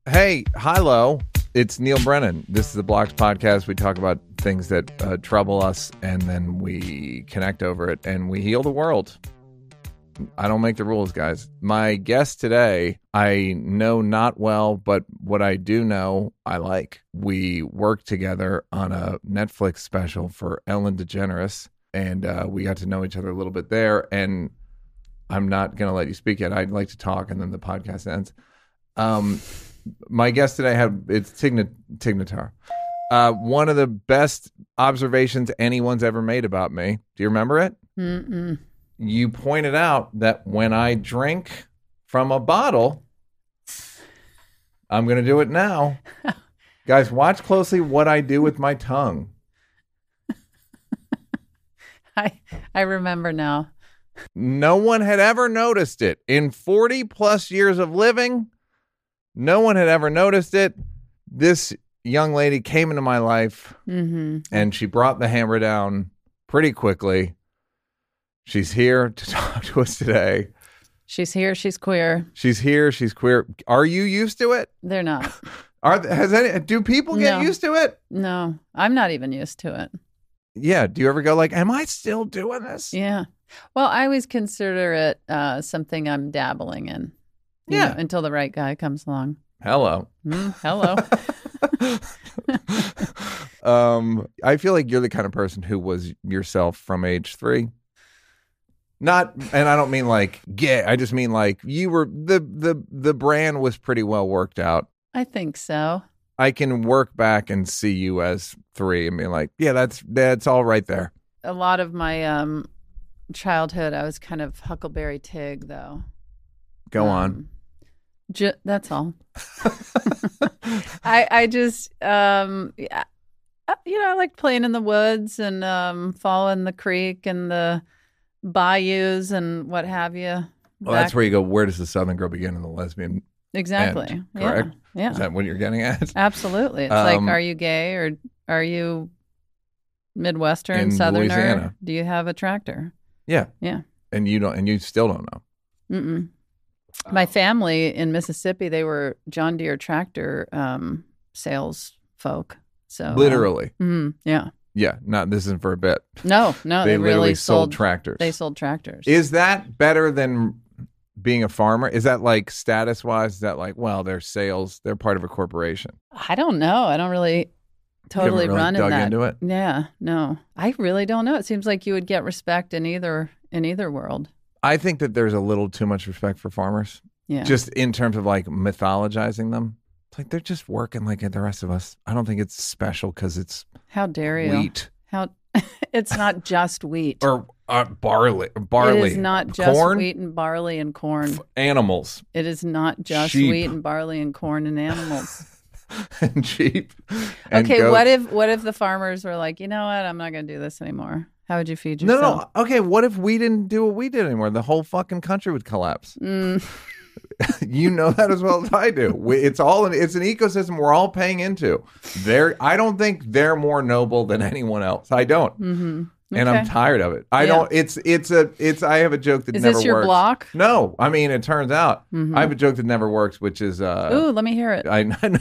Hey, hello. It's Neil Brennan. This is the Blocks Podcast. We talk about things that trouble us, and then we connect over it, and we heal the world. I don't make the rules, guys. My guest today, I know not well, but what I do know, I like. We worked together on a Netflix special for Ellen DeGeneres, and we got to know each other a little bit there, and I'm not going to let you speak yet. I'd like to talk, and then the podcast ends. My guest today it's Tignatar. One of the best observations anyone's ever made about me. Do you remember it? Mm-mm. You pointed out that when I drink from a bottle, I'm going to do it now. Guys, watch closely what I do with my tongue. I remember now. No one had ever noticed it. In 40 plus years of living, no one had ever noticed it. This young lady came into my life, and she brought the hammer down pretty quickly. She's here to talk to us today. She's here. She's queer. She's here. She's queer. Are you used to it? They're not. Do people get used to it? No, I'm not even used to it. Yeah. Do you ever go like, am I still doing this? Yeah. Well, I always consider it something I'm dabbling in. You know, until the right guy comes along. Hello. Hello. I feel like you're the kind of person who was yourself from age 3. Not, and I don't mean like gay. I just mean like you were the brand was pretty well worked out. I think so. I can work back and see you as 3 and be like, yeah, that's all right there. A lot of my childhood, I was kind of Huckleberry Tig, though. Go on. That's all. I just, I like playing in the woods and following the creek and the bayous and what have you. Well, that's where you go, where does the Southern girl begin and the lesbian exactly end, correct? Yeah. Is that what you're getting at? Absolutely. It's like, are you gay or are you Midwestern, Southerner? Louisiana. Do you have a tractor? Yeah. Yeah. And you still don't know. Mm-mm. My family in Mississippi, they were John Deere tractor sales folk. So literally. Yeah. Yeah. This isn't for a bit. No. They really sold tractors. They sold tractors. Is that better than being a farmer? Is that like status wise? Is that like, well, they're sales, they're part of a corporation? I don't know. I don't really totally run in that. Into it? Yeah. No. I really don't know. It seems like you would get respect in either world. I think that there's a little too much respect for farmers. Yeah. Just in terms of like mythologizing them. It's like they're just working like the rest of us. I don't think it's special because it's how dare you? Wheat. It's not just wheat. Or barley. It is not just corn? wheat and barley and corn. Animals. It is not just sheep. Wheat and barley and corn and animals. And sheep. And okay, goats. what if the farmers were like, you know what, I'm not going to do this anymore? How would you feed yourself? No. Okay, what if we didn't do what we did anymore? The whole fucking country would collapse. You know that as well as I do. It's an ecosystem we're all paying into. I don't think they're more noble than anyone else. I don't. Mm-hmm. And okay. I'm tired of it. I don't. I have a joke that is never works. Is this your block? No, I mean it turns out I have a joke that never works, which is. Ooh, let me hear it. I know.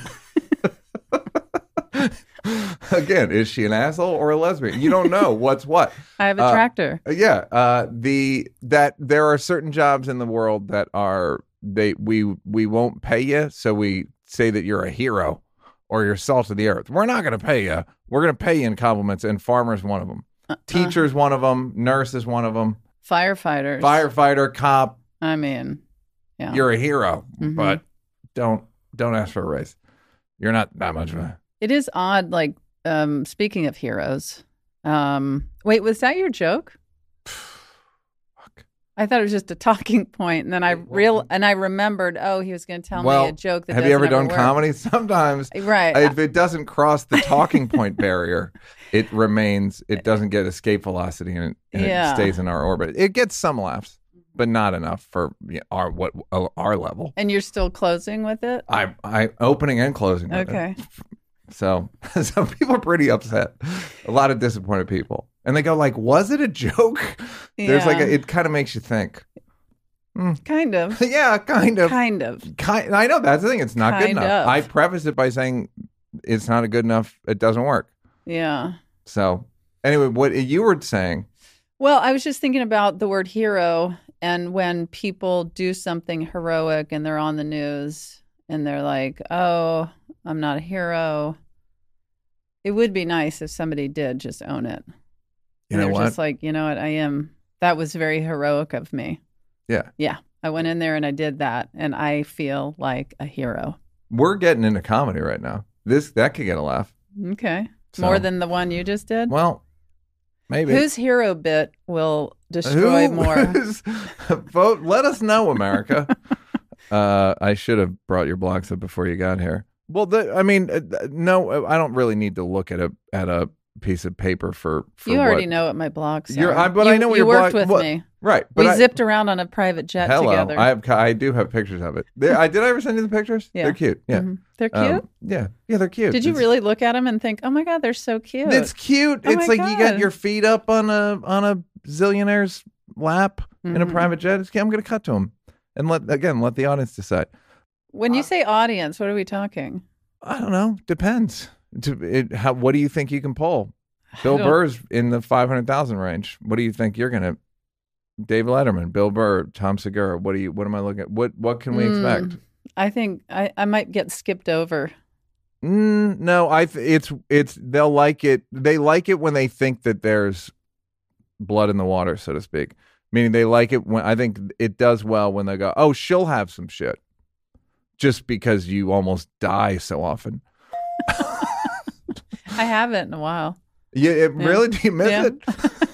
Again, is she an asshole or a lesbian? You don't know what's what. I have a tractor. Yeah. That there are certain jobs in the world that we won't pay you, so we say that you're a hero or you're salt of the earth. We're not going to pay you. We're going to pay you in compliments, and farmers one of them. Teacher's one of them. Nurse is one of them. Firefighter, cop. I mean, yeah. You're a hero, but don't ask for a raise. You're not that much of a... It is odd, like, speaking of heroes. Wait, was that your joke? Fuck. I thought it was just a talking point, and then I remembered, he was going to tell me a joke that have you ever done work. Comedy? Sometimes. Right. If it doesn't cross the talking point barrier, it doesn't get escape velocity, and it stays in our orbit. It gets some laughs, but not enough for our level. And you're still closing with it? I opening and closing with okay. it. So some people are pretty upset. A lot of disappointed people. And they go like, was it a joke? Yeah. There's it kind of makes you think. Kind of. Yeah, kind of. I know that's the thing. It's not good enough. I preface it by saying it's not good enough. It doesn't work. Yeah. So anyway, what you were saying. Well, I was just thinking about the word hero, and when people do something heroic and they're on the news and they're like, oh, I'm not a hero. It would be nice if somebody did just own it. You know what? Just like, you know what, I am. That was very heroic of me. Yeah. Yeah. I went in there and I did that, and I feel like a hero. We're getting into comedy right now. That could get a laugh. Okay. So, more than the one you just did? Well, maybe. Whose hero bit will destroy more? Vote. Let us know, America. I should have brought your blocks up before you got here. Well, no, I don't really need to look at a piece of paper for you already know what my blocks are. But I know what you your worked with me. Right. But we zipped around on a private jet together. I do have pictures of it. Did I ever send you the pictures? Yeah. They're cute. Yeah. Mm-hmm. They're cute? Yeah, they're cute. Did you really look at them and think, oh my God, they're so cute? It's cute. It's like you got your feet up on a zillionaire's lap in a private jet. I'm going to cut to them and let the audience decide. When you say audience, what are we talking? I don't know. Depends. What do you think you can pull? Bill Burr's in the 500,000 range. What do you think you're going to? Dave Letterman, Bill Burr, Tom Segura. What am I looking at? What can we expect? I think I might get skipped over. No, it's they'll like it. They like it when they think that there's blood in the water, so to speak. Meaning they like it when I think it does well when they go, oh, she'll have some shit, just because you almost die so often. I haven't in a while. Yeah, really? Do you miss it?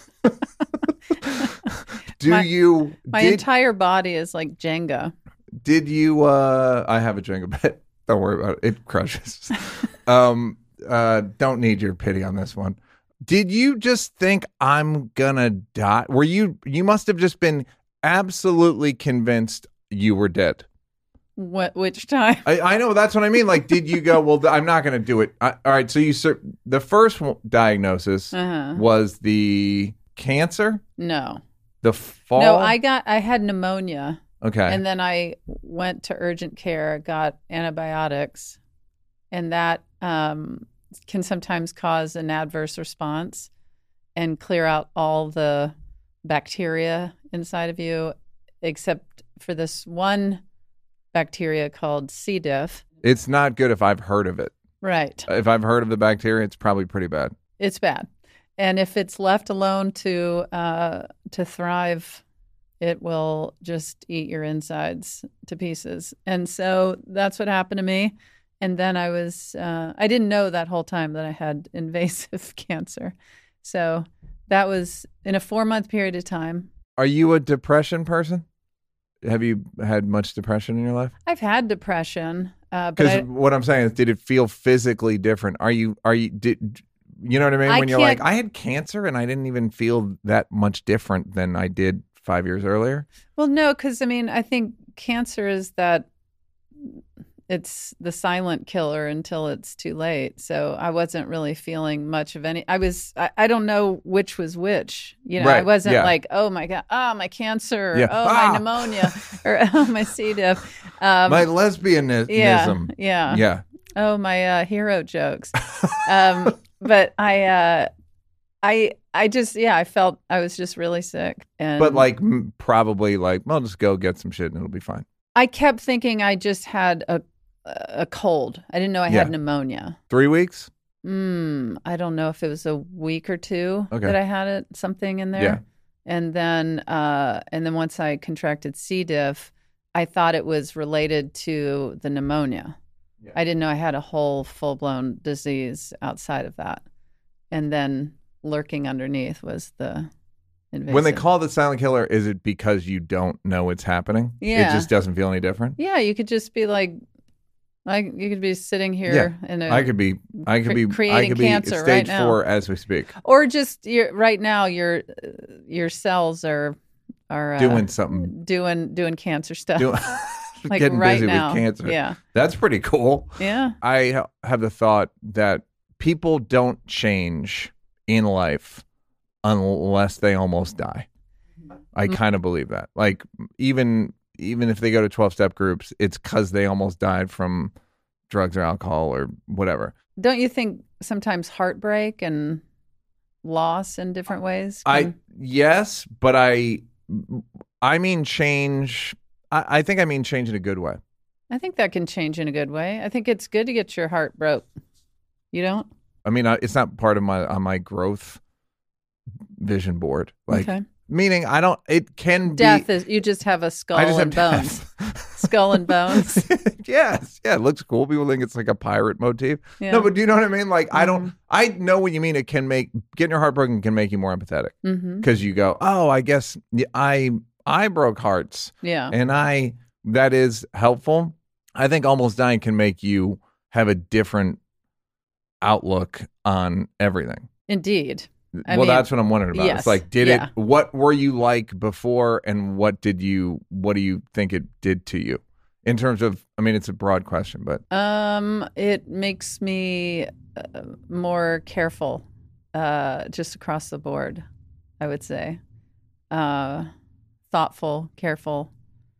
My entire body is like Jenga. Did you I have a Jenga bit. Don't worry about it. It crushes. Don't need your pity on this one. Did you just think I'm gonna die? You must have just been absolutely convinced you were dead. Which time? I know, that's what I mean. Like, did you go, well, I'm not going to do it. All right, so the first diagnosis was the cancer? No. The fall? No, I had pneumonia. Okay. And then I went to urgent care, got antibiotics, and that can sometimes cause an adverse response and clear out all the bacteria inside of you, except for this one bacteria called C. diff. It's not good if I've heard of it. Right. If I've heard of the bacteria, it's probably pretty bad. It's bad. And if it's left alone to thrive, it will just eat your insides to pieces. And so that's what happened to me. And then I didn't know that whole time that I had invasive cancer. So that was in a 4-month period of time. Are you a depression person? Have you had much depression in your life? I've had depression. Because what I'm saying is, did it feel physically different? You know what I mean? When you're like, I had cancer and I didn't even feel that much different than I did 5 years earlier. Well, no, because I think cancer is that it's the silent killer until it's too late. So I wasn't really feeling much of any. I don't know which was which. You know, right. I wasn't like, oh my God, oh my cancer, or, my pneumonia, or oh my C. diff. My lesbianism. Yeah. Oh, my hero jokes. But I felt I was just really sick. But probably well, just go get some shit and it'll be fine. I kept thinking I just had a cold. I didn't know I had pneumonia. 3 weeks? I don't know if it was a week or two that I had it, something in there. Yeah. And then once I contracted C. diff, I thought it was related to the pneumonia. Yeah. I didn't know I had a whole full-blown disease outside of that. And then lurking underneath was the invasive. When they call it the silent killer, is it because you don't know it's happening? Yeah. It just doesn't feel any different? Yeah, you could just be you could be sitting here in I could be creating cancer stage right now. 4 as we speak. Or just right now your cells are doing something. Doing cancer stuff. Getting right busy now. with cancer. Yeah. That's pretty cool. Yeah. I have the thought that people don't change in life unless they almost die. I kind of believe that. Like even if they go to 12-step groups, it's because they almost died from drugs or alcohol or whatever. Don't you think sometimes heartbreak and loss in different ways? Yes, but I mean change. I think I mean change in a good way. I think that can change in a good way. I think it's good to get your heart broke. You don't? I mean, it's not part of my growth vision board. Like, okay. Meaning I don't. It can death be. is you just have a skull I just and have bones. death. Skull and bones. Yes, yeah, it looks cool. People think it's like a pirate motif. Yeah. No, but do you know what I mean? Like, I don't. I know what you mean. It can make getting your heart broken can make you more empathetic because you go, oh, I guess I broke hearts. Yeah, and that is helpful. I think almost dying can make you have a different outlook on everything. Indeed. That's what I'm wondering about. Yes, it's like, what were you like before and what do you think it did to you in terms of, I mean, it's a broad question, but. It makes me more careful, just across the board, I would say. Thoughtful, careful,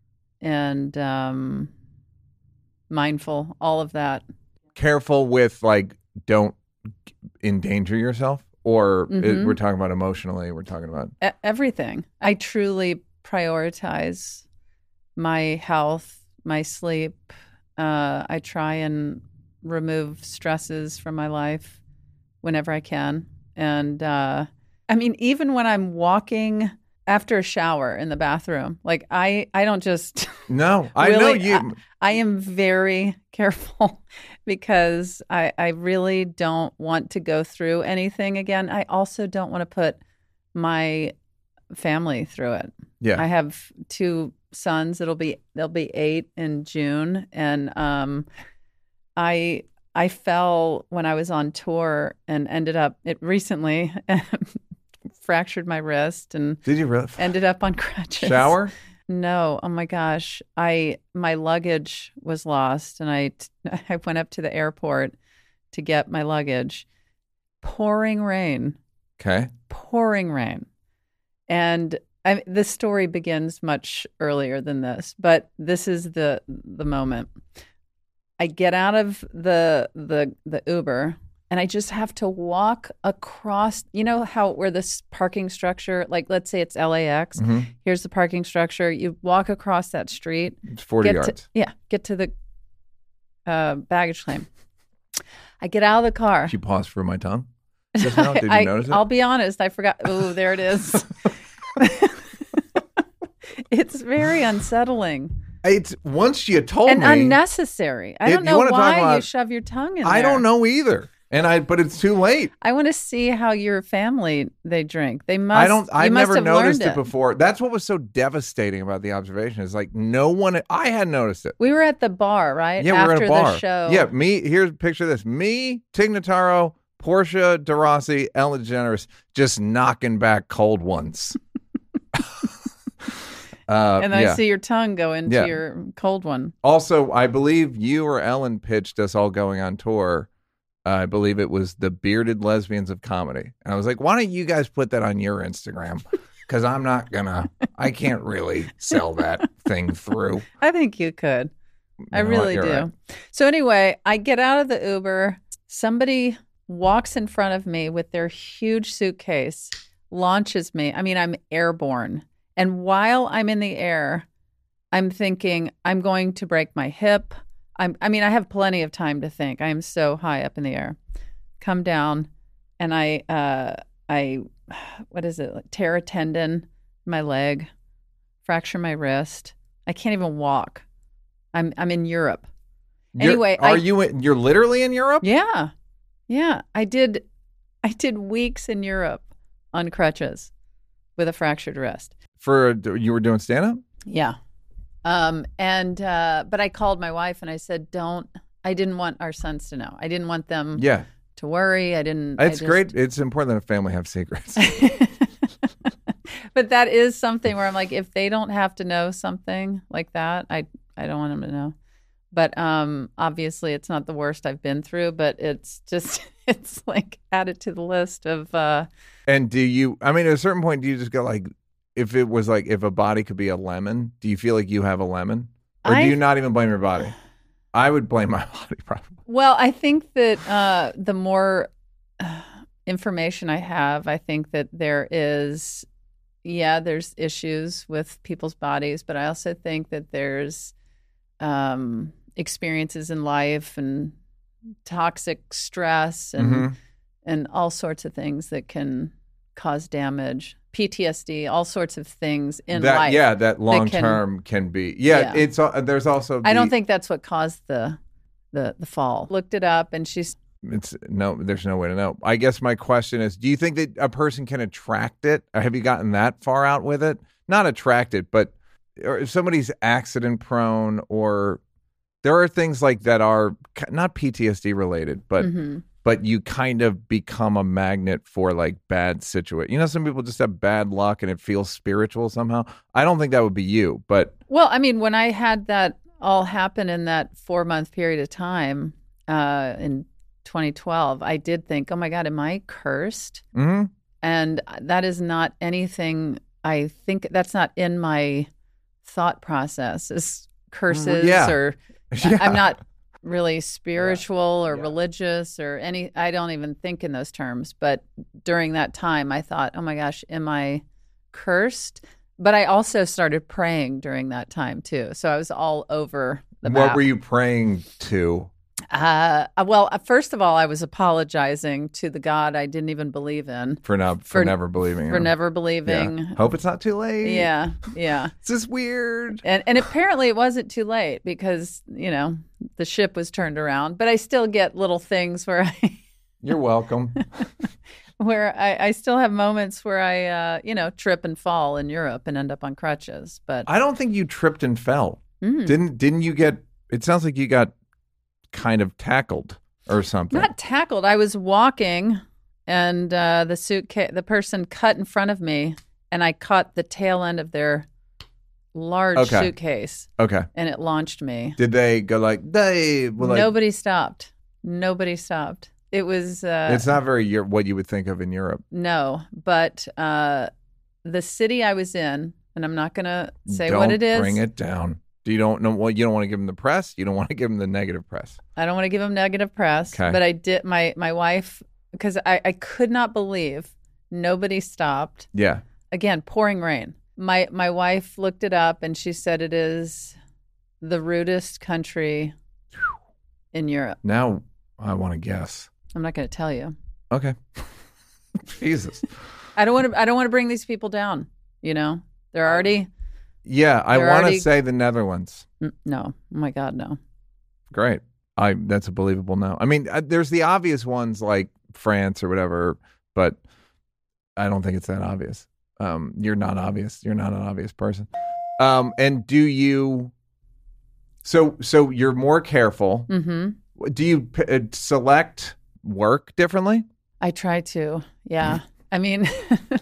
and mindful, all of that. Careful with like, don't endanger yourself. Or we're talking about emotionally, we're talking about... Everything. I truly prioritize my health, my sleep. I try and remove stresses from my life whenever I can. And I mean, even when I'm walking after a shower in the bathroom, like I don't just... No, I really, know you... I am very careful because I really don't want to go through anything again. I also don't want to put my family through it. Yeah. I have 2 sons. They'll be 8 in June. And I fell when I was on tour and ended up recently fractured my wrist and did you really? Ended up on crutches. Shower? No. Oh my gosh. My luggage was lost and I went up to the airport to get my luggage. Pouring rain. Okay. Pouring rain. And the story begins much earlier than this, but this is the moment. I get out of the Uber and I just have to walk across, you know how where this parking structure, like let's say it's LAX, here's the parking structure. You walk across that street. It's 40 yards. Get to the baggage claim. I get out of the car. Did you pause for my tongue? Just now? Did you notice it? I'll be honest, I forgot. Oh, there it is. It's very unsettling. It's once you told and me. And unnecessary. I don't know why you shove your tongue in there. I don't know either. But it's too late. I want to see how your family they drink. They must. I've never noticed it before. That's what was so devastating about the observation. Is like no one. I hadn't noticed it. We were at the bar, right? Yeah, after we were at a bar. The show. Yeah, me. Here's a picture of this. Me, Tig Notaro, Portia de Rossi, Ellen DeGeneres, just knocking back cold ones. And I see your tongue go into your cold one. Also, I believe you or Ellen pitched us all going on tour. I believe it was the Bearded Lesbians of Comedy. And I was like, why don't you guys put that on your Instagram? Because I can't really sell that thing through. I think you could. I really do. Right. So anyway, I get out of the Uber. Somebody walks in front of me with their huge suitcase, launches me. I mean, I'm airborne. And while I'm in the air, I'm thinking I'm going to break my hip. I mean, I have plenty of time to think. I am so high up in the air. Come down, and I what is it? Like, tear a tendon in my leg, fracture my wrist. I can't even walk. I'm in Europe. Anyway, you're literally in Europe? Yeah. I did weeks in Europe on crutches with a fractured wrist. You were doing stand-up? Yeah. But I called my wife and I said, I didn't want our sons to know. I didn't want them to worry. It's great. It's important that a family have secrets. But that is something where I'm like, if they don't have to know something like that, I don't want them to know. But obviously it's not the worst I've been through, but it's like added to the list of. And at a certain point, do you just go like, if it was like if a body could be a lemon, do you feel like you have a lemon? Or do you not even blame your body? I would blame my body probably. Well, I think that the more information I have, I think that there's issues with people's bodies, but I also think that there's experiences in life and toxic stress and all sorts of things that can cause damage, PTSD, all sorts of things in life. Yeah, that long term can be. Yeah, it's there's also. I don't think that's what caused the fall. Looked it up, and there's no way to know. I guess my question is, do you think that a person can attract it? Or have you gotten that far out with it? Not attract it, but or if somebody's accident prone, or there are things like that are not PTSD related, but you kind of become a magnet for like bad situations. You know, some people just have bad luck and it feels spiritual somehow. I don't think that would be you, but. Well, I mean, when I had that all happen in that 4-month period of time in 2012, I did think, oh my God, am I cursed? Mm-hmm. And that is not anything, I think that's not in my thought process is curses or I'm not really spiritual or religious or I don't even think in those terms. But during that time, I thought, oh my gosh, am I cursed? But I also started praying during that time too. So I was all over the map. What were you praying to? Well, first of all, I was apologizing to the God I didn't even believe in for never believing. For never believing. Yeah. Hope it's not too late. Yeah. It's just weird. And apparently it wasn't too late because, you know, the ship was turned around. But I still get little things where You're welcome. where I still have moments where I, trip and fall in Europe and end up on crutches. But I don't think you tripped and fell. Didn't you get? It sounds like you got kind of tackled or something. Not tackled. I was walking, and the person cut in front of me, and I caught the tail end of their large suitcase. Okay. And it launched me. Did they go like they? Nobody stopped. Nobody stopped. It was. It's not very what you would think of in Europe. No, but the city I was in, and I'm not going to say what it is. Don't bring it down. You don't know what you don't want to give them the press. You don't want to give them the negative press. I don't want to give them negative press. Okay. But I did. My wife, because I could not believe nobody stopped. Yeah. Again, pouring rain. My wife looked it up and she said it is the rudest country in Europe. Now I want to guess. I'm not going to tell you. Okay. Jesus. I don't want to bring these people down. You know, they're already. Yeah, I want to say the Netherlands. No. Oh my God, no. Great. That's a believable no. I mean, there's the obvious ones like France or whatever, but I don't think it's that obvious. You're not obvious. You're not an obvious person. And do you? So you're more careful. Mm-hmm. Do you select work differently? I try to. Yeah. I mean,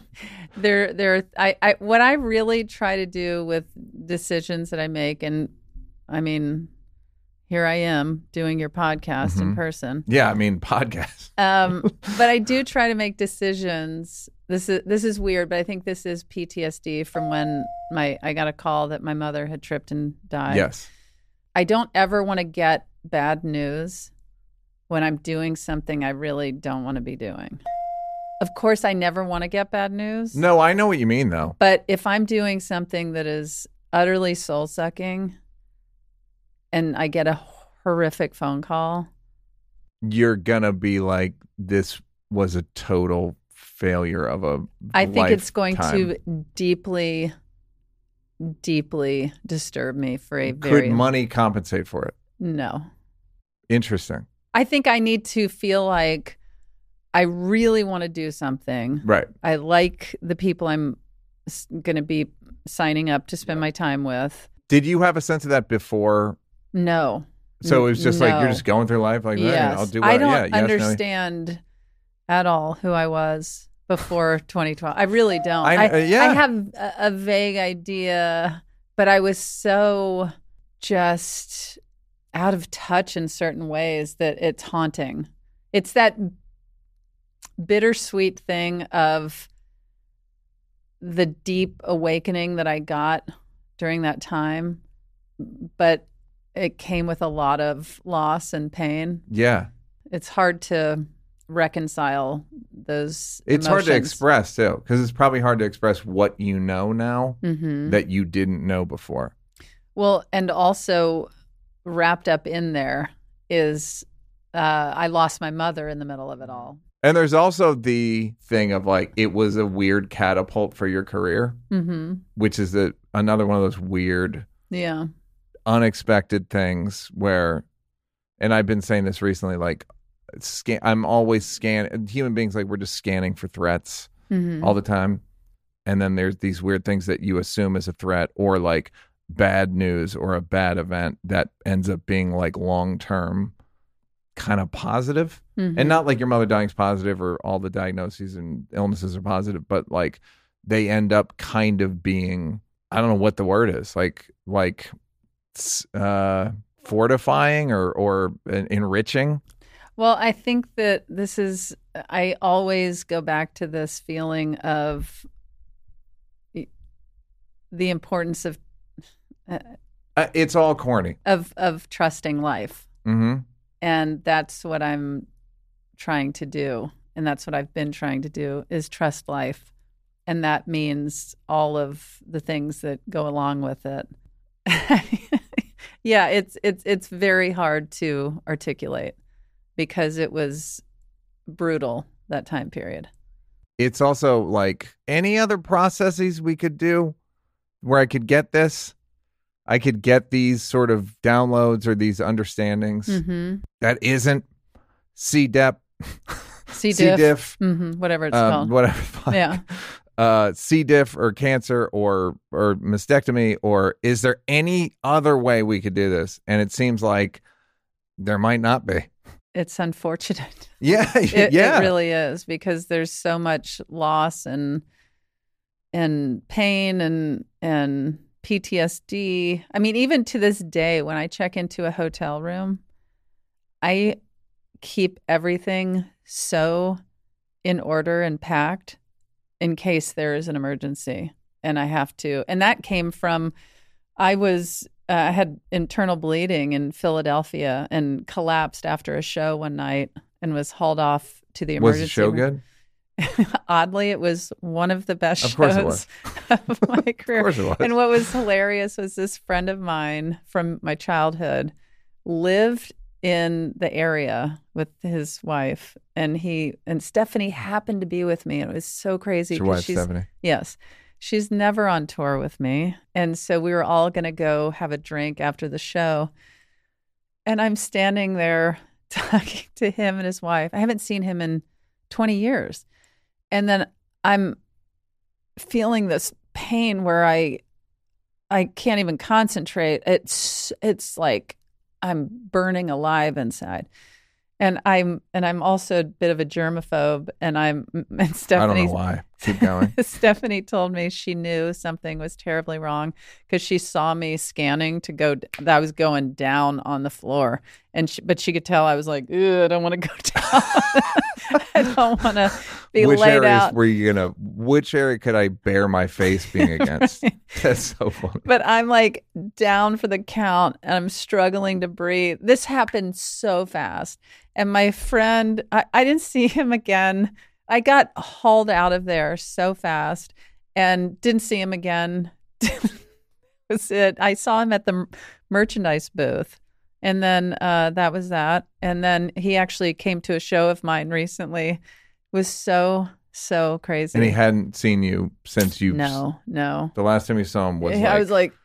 what I really try to do with decisions that I make, and I mean, here I am doing your podcast in person. Yeah, I mean, podcast. But I do try to make decisions. This is weird, but I think this is PTSD from when I got a call that my mother had tripped and died. Yes. I don't ever want to get bad news when I'm doing something I really don't want to be doing. Of course, I never want to get bad news. No, I know what you mean, though. But if I'm doing something that is utterly soul-sucking and I get a horrific phone call, you're going to be like, this was a total failure of a I think it's going to deeply, deeply disturb me for a very... Could money compensate for it? No. Interesting. I think I need to feel like I really want to do something. Right. I like the people I'm going to be signing up to spend my time with. Did you have a sense of that before? No. So it was just like you're just going through life like, yes. Hey, I'll do what I don't understand at all who I was before 2012. I really don't. I have a vague idea, but I was so just out of touch in certain ways that it's haunting. It's that bittersweet thing of the deep awakening that I got during that time, but it came with a lot of loss and pain. Yeah. It's hard to reconcile those It's hard to emotions. express, too, because it's probably hard to express what you know now that you didn't know before. Well, and also wrapped up in there is I lost my mother in the middle of it all. And there's also the thing of like, it was a weird catapult for your career, which is another one of those weird, unexpected things where, and I've been saying this recently, like, I'm always scanning. Human beings, like, we're just scanning for threats all the time. And then there's these weird things that you assume is a threat, or like bad news or a bad event that ends up being like long-term kind of positive. And not like your mother dying is positive or all the diagnoses and illnesses are positive, but like they end up kind of being, I don't know what the word is, like fortifying or enriching. Well, I think that I always go back to this feeling of the importance of it's all corny of trusting life. And that's what I'm trying to do. And that's what I've been trying to do, is trust life. And that means all of the things that go along with it. Yeah, it's very hard to articulate because it was brutal, that time period. It's also like any other processes we could do where I could get this. I could get these sort of downloads or these understandings that isn't CDEP, C. diff, whatever it's called. Whatever. Yeah. C. diff or cancer or mastectomy, or is there any other way we could do this? And it seems like there might not be. It's unfortunate. Yeah, It really is, because there's so much loss and pain and PTSD. I mean, even to this day, when I check into a hotel room, I keep everything so in order and packed in case there is an emergency and I have to. And that came from, I had internal bleeding in Philadelphia and collapsed after a show one night and was hauled off to the emergency Was the show room. good? Oddly, it was one of the best Of course it shows of my career. Of course it was. And what was hilarious was this friend of mine from my childhood lived in the area with his wife, and Stephanie happened to be with me. And it was so crazy. It's your wife, Stephanie? Yes. She's never on tour with me. And so we were all going to go have a drink after the show. And I'm standing there talking to him and his wife. I haven't seen him in 20 years. And then I'm feeling this pain where I can't even concentrate. It's like I'm burning alive inside. And I'm also a bit of a germaphobe, and Stephanie, I don't know why. Keep going. Stephanie told me she knew something was terribly wrong because she saw me scanning that I was going down on the floor, but she could tell I was like, "Ugh, I don't want to go down. I don't want to be laid out." Which area could I bear my face being against? That's so funny. But I'm like down for the count and I'm struggling to breathe. This happened so fast. And my friend, I didn't see him again. I got hauled out of there so fast and didn't see him again. Was it? I saw him at the merchandise booth. And then that was that. And then he actually came to a show of mine recently. It was so crazy. And he hadn't seen you since you... No. The last time you saw him was I was like...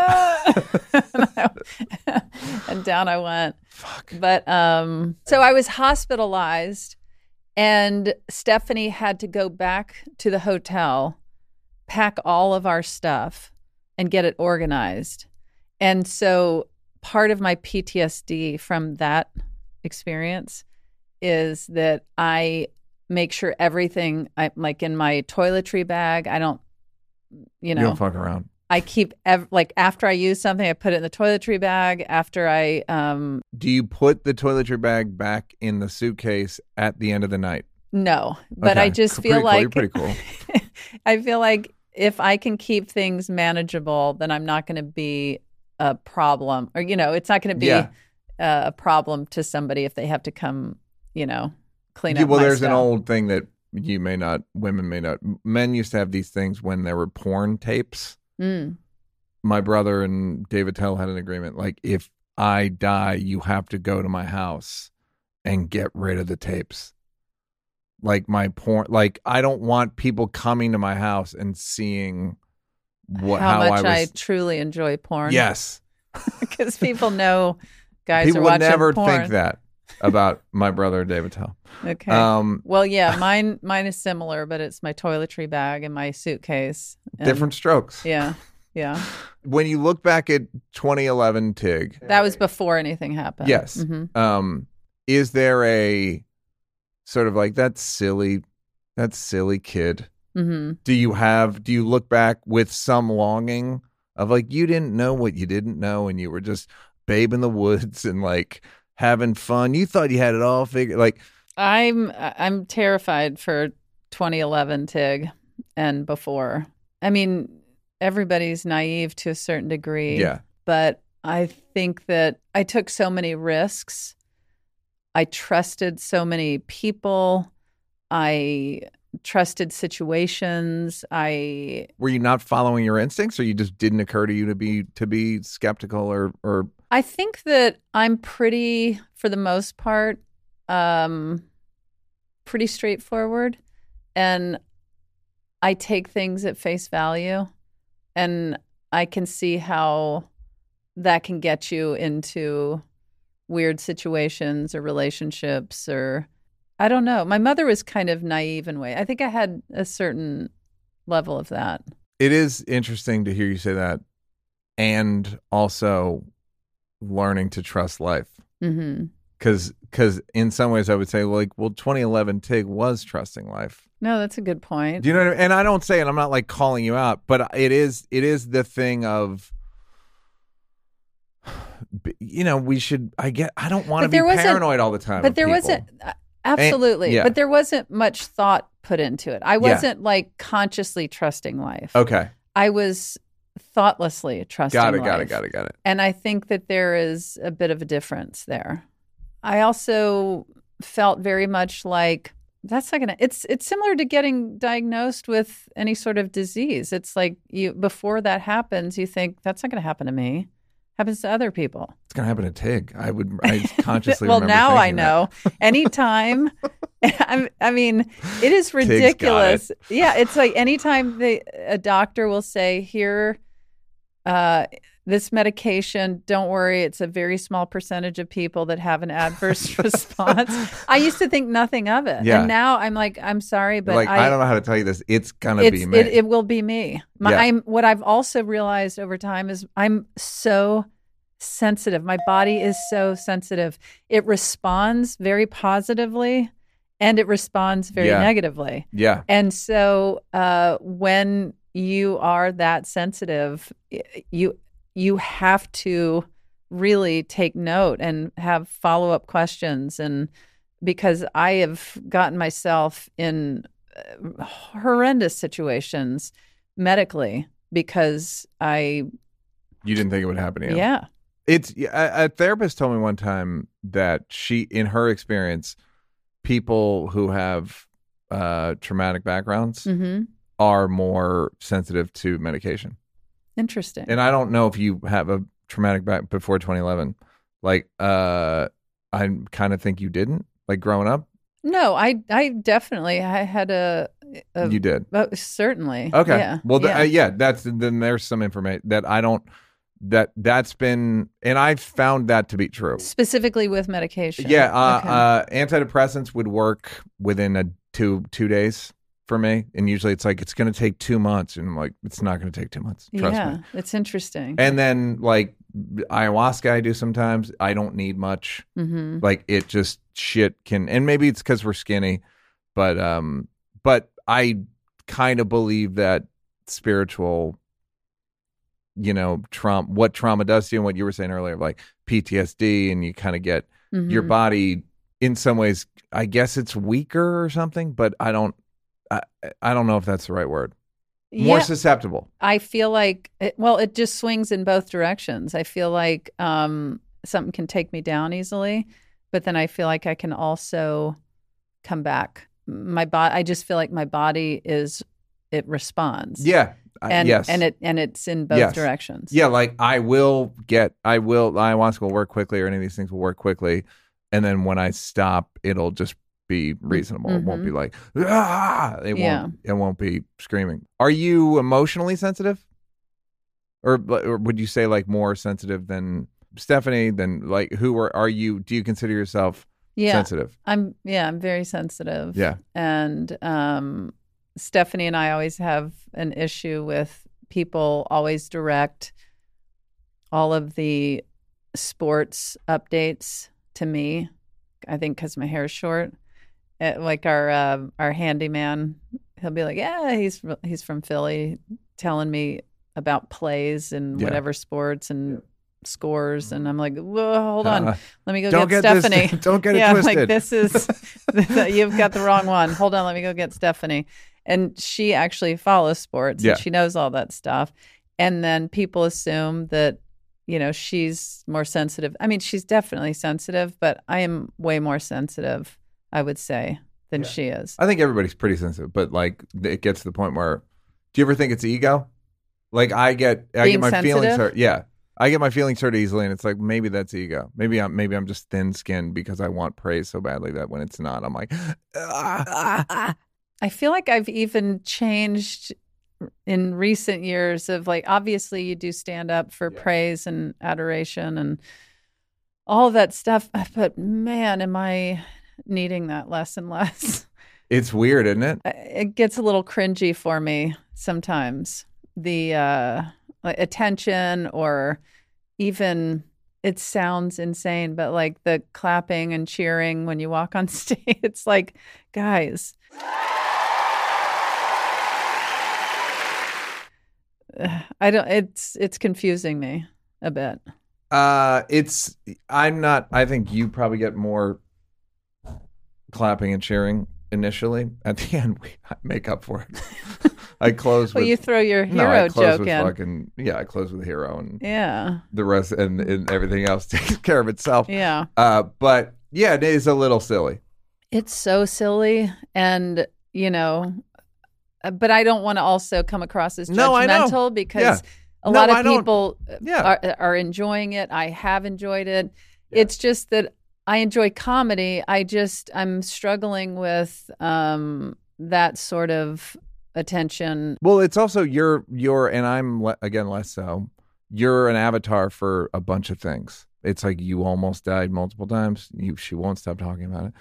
and down I went. Fuck. But so I was hospitalized, and Stephanie had to go back to the hotel, pack all of our stuff, and get it organized. And so part of my PTSD from that experience is that I make sure everything, like in my toiletry bag, I don't, You don't fuck around. I keep, after I use something, I put it in the toiletry bag. After I... Do you put the toiletry bag back in the suitcase at the end of the night? No, but Okay. I just feel like... You're pretty cool. I feel like if I can keep things manageable, then I'm not going to be a problem, or it's not going to be a problem to somebody if they have to come, clean up. Well, my there's stuff. an old thing that women may not. Men used to have these things when there were porn tapes. My brother and David Tell had an agreement. Like, if I die, you have to go to my house and get rid of the tapes. Like my porn, like I don't want people coming to my house and seeing how much I truly enjoy porn. Yes, because people know guys people are would watching never porn. think that about my brother David Tell. Okay. Well, yeah, mine is similar, but it's my toiletry bag and my suitcase. Different strokes. Yeah. When you look back at 2011 Tig, that was before anything happened. Yes. Mm-hmm. Is there a sort of like that silly kid? Mm-hmm. Do you look back with some longing of like you didn't know what you didn't know and you were just babe in the woods and like having fun? You thought you had it all figured. Like I'm terrified for 2011 Tig and before. I mean, everybody's naive to a certain degree. Yeah. But I think that I took so many risks. I trusted so many people. I trusted situations. Were you not following your instincts, or you just didn't occur to you to be skeptical or? I think that I'm pretty, for the most part, pretty straightforward, and I take things at face value, and I can see how that can get you into weird situations or relationships, or I don't know. My mother was kind of naive in a way. I think I had a certain level of that. It is interesting to hear you say that, and also learning to trust life. Mm-hmm. Because in some ways I would say, like, well, 2011 Tig was trusting life. No, that's a good point. Do you know what I mean? And I don't say it, I'm not like calling you out, but it is the thing of, we should, I don't want to be paranoid all the time. But there wasn't, absolutely. But there wasn't much thought put into it. I wasn't like consciously trusting life. Okay. I was thoughtlessly trusting life. Got it. And I think that there is a bit of a difference there. I also felt very much like that's not gonna. It's similar to getting diagnosed with any sort of disease. It's like before that happens, you think that's not going to happen to me. Happens to other people. It's going to happen to Tig. I consciously. Well, remember now I thinking know. Anytime. I mean, it is ridiculous. Tig's got it. Yeah, it's like anytime a doctor will say, "Here, this medication, don't worry, it's a very small percentage of people that have an adverse response." I used to think nothing of it. Yeah. And now I'm like, I'm sorry, but I don't know how to tell you this. It's going to be me. It will be me. What I've also realized over time is I'm so sensitive. My body is so sensitive. It responds very positively and it responds very negatively. Yeah. And so when you are that sensitive, you have to really take note and have follow-up questions. And because I have gotten myself in horrendous situations medically because you didn't think it would happen to you. Yeah. It's a therapist told me one time that in her experience, people who have traumatic backgrounds are more sensitive to medication. Interesting. And I don't know if you have a traumatic back before 2011. Like, I kind of think you didn't, like growing up. No, I definitely I had a you did. Certainly. Okay. Yeah. Well, then there's some information that I don't. That's been, and I found that to be true. Specifically with medication. Yeah. Antidepressants would work within two days for me. And usually it's like, it's going to take 2 months. And I'm like, it's not going to take 2 months. Trust me. It's interesting. And then like ayahuasca I do sometimes. I don't need much. Mm-hmm. Like it just shit can, and maybe it's because we're skinny, but I kind of believe that spiritual, what trauma does to you and what you were saying earlier, like PTSD, and you kind of get your body in some ways, I guess it's weaker or something, but I don't know if that's the right word. More susceptible. I feel like, it just swings in both directions. I feel like something can take me down easily, but then I feel like I can also come back. I just feel like my body it responds. Yeah. Yes. And it's in both directions. Yeah. Like ayahuasca will work quickly, or any of these things will work quickly. And then when I stop, it'll just be reasonable. It won't be like, it won't be screaming. Are you emotionally sensitive? Or would you say like more sensitive than Stephanie? Than like, are you, do you consider yourself sensitive? I'm very sensitive. Yeah. And Stephanie and I always have an issue with people always direct all of the sports updates to me. I think because my hair is short. Like our handyman, he'll be like, "Yeah, he's from Philly," telling me about plays and whatever sports and scores, and I'm like, "Whoa, hold on, let me go get Stephanie." Don't get it twisted. Like this is you've got the wrong one. Hold on, let me go get Stephanie. And she actually follows sports, and she knows all that stuff. And then people assume that she's more sensitive. I mean, she's definitely sensitive, but I am way more sensitive, I would say, than she is. I think everybody's pretty sensitive, but like it gets to the point where, do you ever think it's ego? Like I get my feelings hurt. Yeah. I get my feelings hurt easily, and it's like, maybe that's ego. Maybe I'm just thin skinned because I want praise so badly that when it's not, I'm like, I feel like I've even changed in recent years of like, obviously you do stand up for praise and adoration and all of that stuff, but man, am I needing that less and less. It's weird, isn't it? It gets a little cringy for me sometimes. The attention, or even, it sounds insane, but like the clapping and cheering when you walk on stage, it's like, guys, it's confusing me a bit. I think you probably get more clapping and cheering initially. At the end, I make up for it. I close with... you throw your hero joke in. I close with hero, and the rest and everything else takes care of itself. Yeah. But yeah, it is a little silly. It's so silly, and but I don't want to also come across as judgmental because a lot of people are enjoying it. I have enjoyed it. Yeah. It's just that I enjoy comedy. I'm struggling with that sort of attention. Well, it's also you're and I'm again less so. You're an avatar for a bunch of things. It's like you almost died multiple times. She won't stop talking about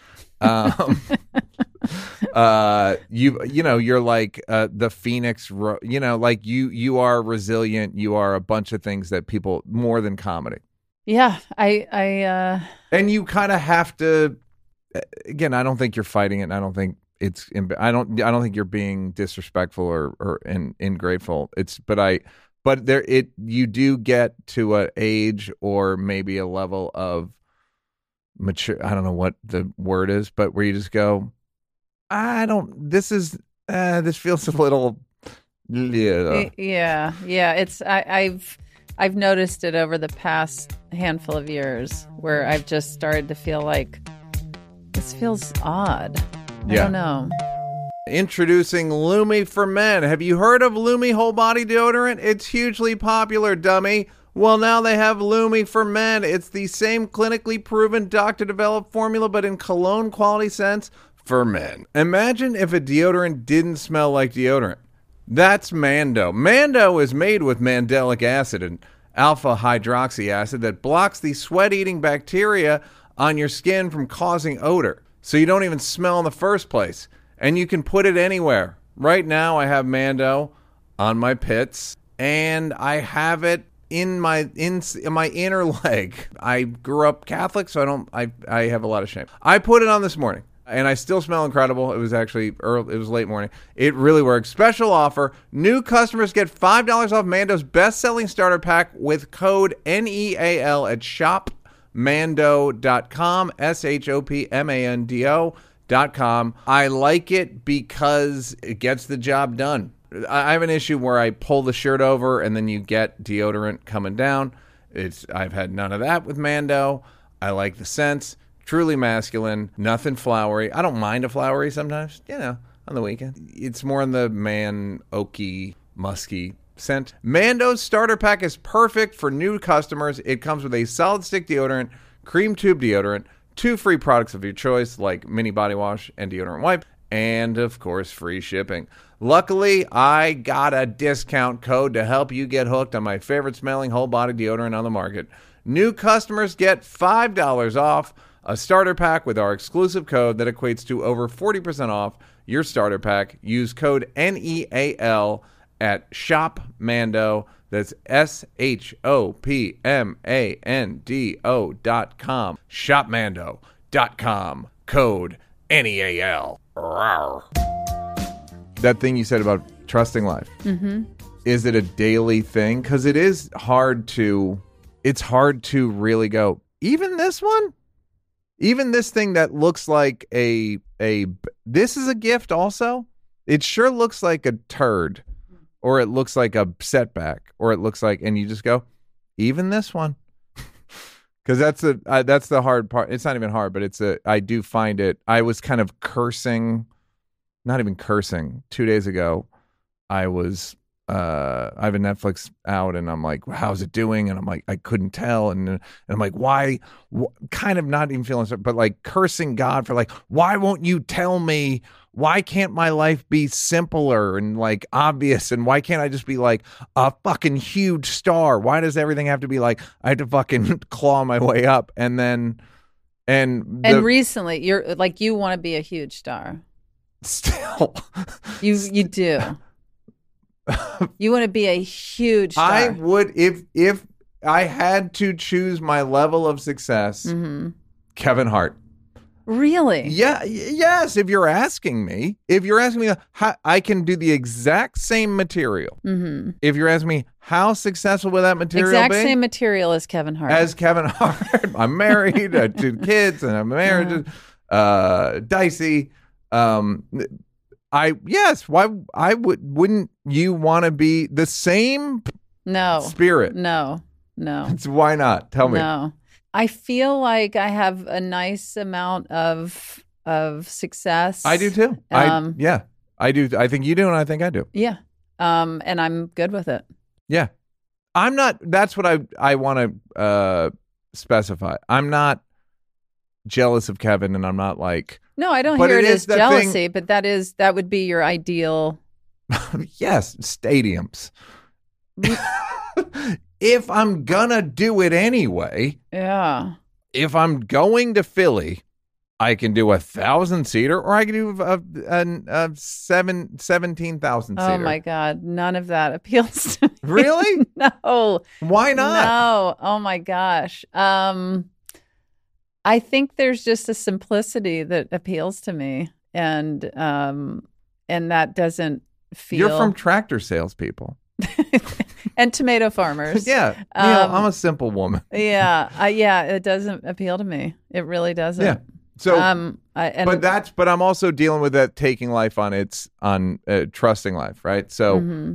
it. You're like the Phoenix. Like you are resilient. You are a bunch of things that people more than comedy. Yeah, I and you kind of have to. Again, I don't think you're fighting it. And I don't think it's. I don't think you're being disrespectful or ingrateful. But you do get to an age or maybe a level of mature. I don't know what the word is, but where you just go, this feels a little. Yeah. It's I've noticed it over the past handful of years where I've just started to feel like this feels odd. I don't know. Introducing Lumi for Men. Have you heard of Lumi whole body deodorant? It's hugely popular, dummy. Well, now they have Lumi for Men. It's the same clinically proven doctor-developed formula, but in cologne quality scents for men. Imagine if a deodorant didn't smell like deodorant. That's Mando. Mando is made with mandelic acid and alpha hydroxy acid that blocks the sweat-eating bacteria on your skin from causing odor, so you don't even smell in the first place. And you can put it anywhere. Right now, I have Mando on my pits, and I have it in my inner leg. I grew up Catholic, so I have a lot of shame. I put it on this morning, and I still smell incredible. It was actually early. It was late morning. It really works. Special offer: new customers get $5 off Mando's best-selling starter pack with code NEAL at shopmando.com. SHOPMANDO.com. I like it because it gets the job done. I have an issue where I pull the shirt over and then you get deodorant coming down. I've had none of that with Mando. I like the scents. Truly masculine, nothing flowery. I don't mind a flowery sometimes, on the weekend. It's more in the man, oaky, musky scent. Mando's starter pack is perfect for new customers. It comes with a solid stick deodorant, cream tube deodorant, 2 free products of your choice like mini body wash and deodorant wipe, and of course free shipping. Luckily, I got a discount code to help you get hooked on my favorite smelling whole body deodorant on the market. New customers get $5 off a starter pack with our exclusive code that equates to over 40% off your starter pack. Use code NEAL at ShopMando. That's ShopMando.com. ShopMando.com. Code NEAL. Rawr. That thing you said about trusting life. Mm-hmm. Is it a daily thing? Because it is hard to. It's hard to really go. Even this one. Even this thing that looks like this is a gift also. It sure looks like a turd, or it looks like a setback, or it looks like, and you just go, even this one, because that's the hard part. It's not even hard, but I do find it. I was kind of cursing, not even cursing. 2 days ago, I have a Netflix out, and I'm like, how's it doing? And I'm like, I couldn't tell. And I'm like, why? Kind of not even feeling, but like cursing God for like, why won't you tell me? Why can't my life be simpler and like obvious? And why can't I just be like a fucking huge star? Why does everything have to be like, I have to fucking claw my way up? And recently you're like, you want to be a huge star. Still. You do. You want to be a huge star. I would, if I had to choose my level of success, mm-hmm. Kevin Hart. Really? Yeah. Yes. If you're asking me how I can do the exact same material. Mm-hmm. If you're asking me how successful would that material exact be? Same material as Kevin Hart. As Kevin Hart. I'm married. I have 2 kids, and I'm married to Dicey. Wouldn't you want to be the same spirit? No. Why not? Tell me. No. I feel like I have a nice amount of success. I do too. I do. I think you do, and I think I do. Yeah. And I'm good with it. Yeah. I'm not. That's what I want to specify. I'm not jealous of Kevin, and I'm not like. No, I don't hear it as jealousy, but that would be your ideal. Yes, stadiums. If I'm gonna do it anyway, yeah. If I'm going to Philly, I can do 1,000-seater, or I can do a 17,000 seater. Oh my God, none of that appeals to me. Really? No. Why not? No. Oh my gosh. I think there's just a simplicity that appeals to me, and that doesn't feel. You're from tractor salespeople. And tomato farmers. Yeah. I'm a simple woman. Yeah. It doesn't appeal to me. It really doesn't. Yeah. So, but I'm also dealing with that taking life on trusting life, right? So mm-hmm.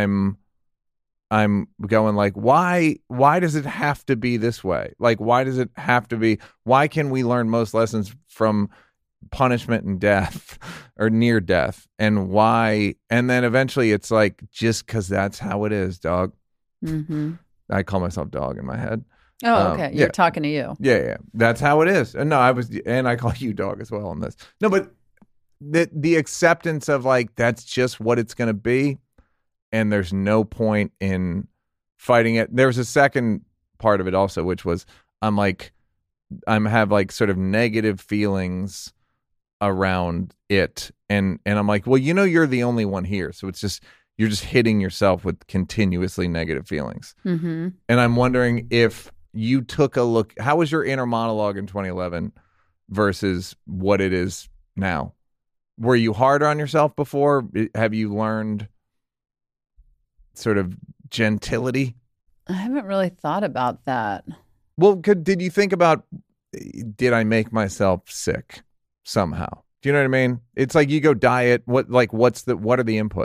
I'm going like, why does it have to be this way? Like, why does it have to be? Why can we learn most lessons from punishment and death or near death? And why? And then eventually it's like, just because that's how it is, dog. Mm-hmm. I call myself dog in my head. Oh, okay. You're talking to you. Yeah. That's how it is. And no, I call you dog as well on this. No, but the acceptance of like, that's just what it's going to be. And there's no point in fighting it. There was a second part of it also, which was I'm have like sort of negative feelings around it. And I'm like, well, you're the only one here. So it's just, you're just hitting yourself with continuously negative feelings. Mm-hmm. And I'm wondering if you took a look, how was your inner monologue in 2011 versus what it is now? Were you harder on yourself before? Have you learned sort of gentility? I haven't really thought about that. Well, did you think about, did I make myself sick somehow? Do you know what I mean? It's like you go diet. What are the inputs?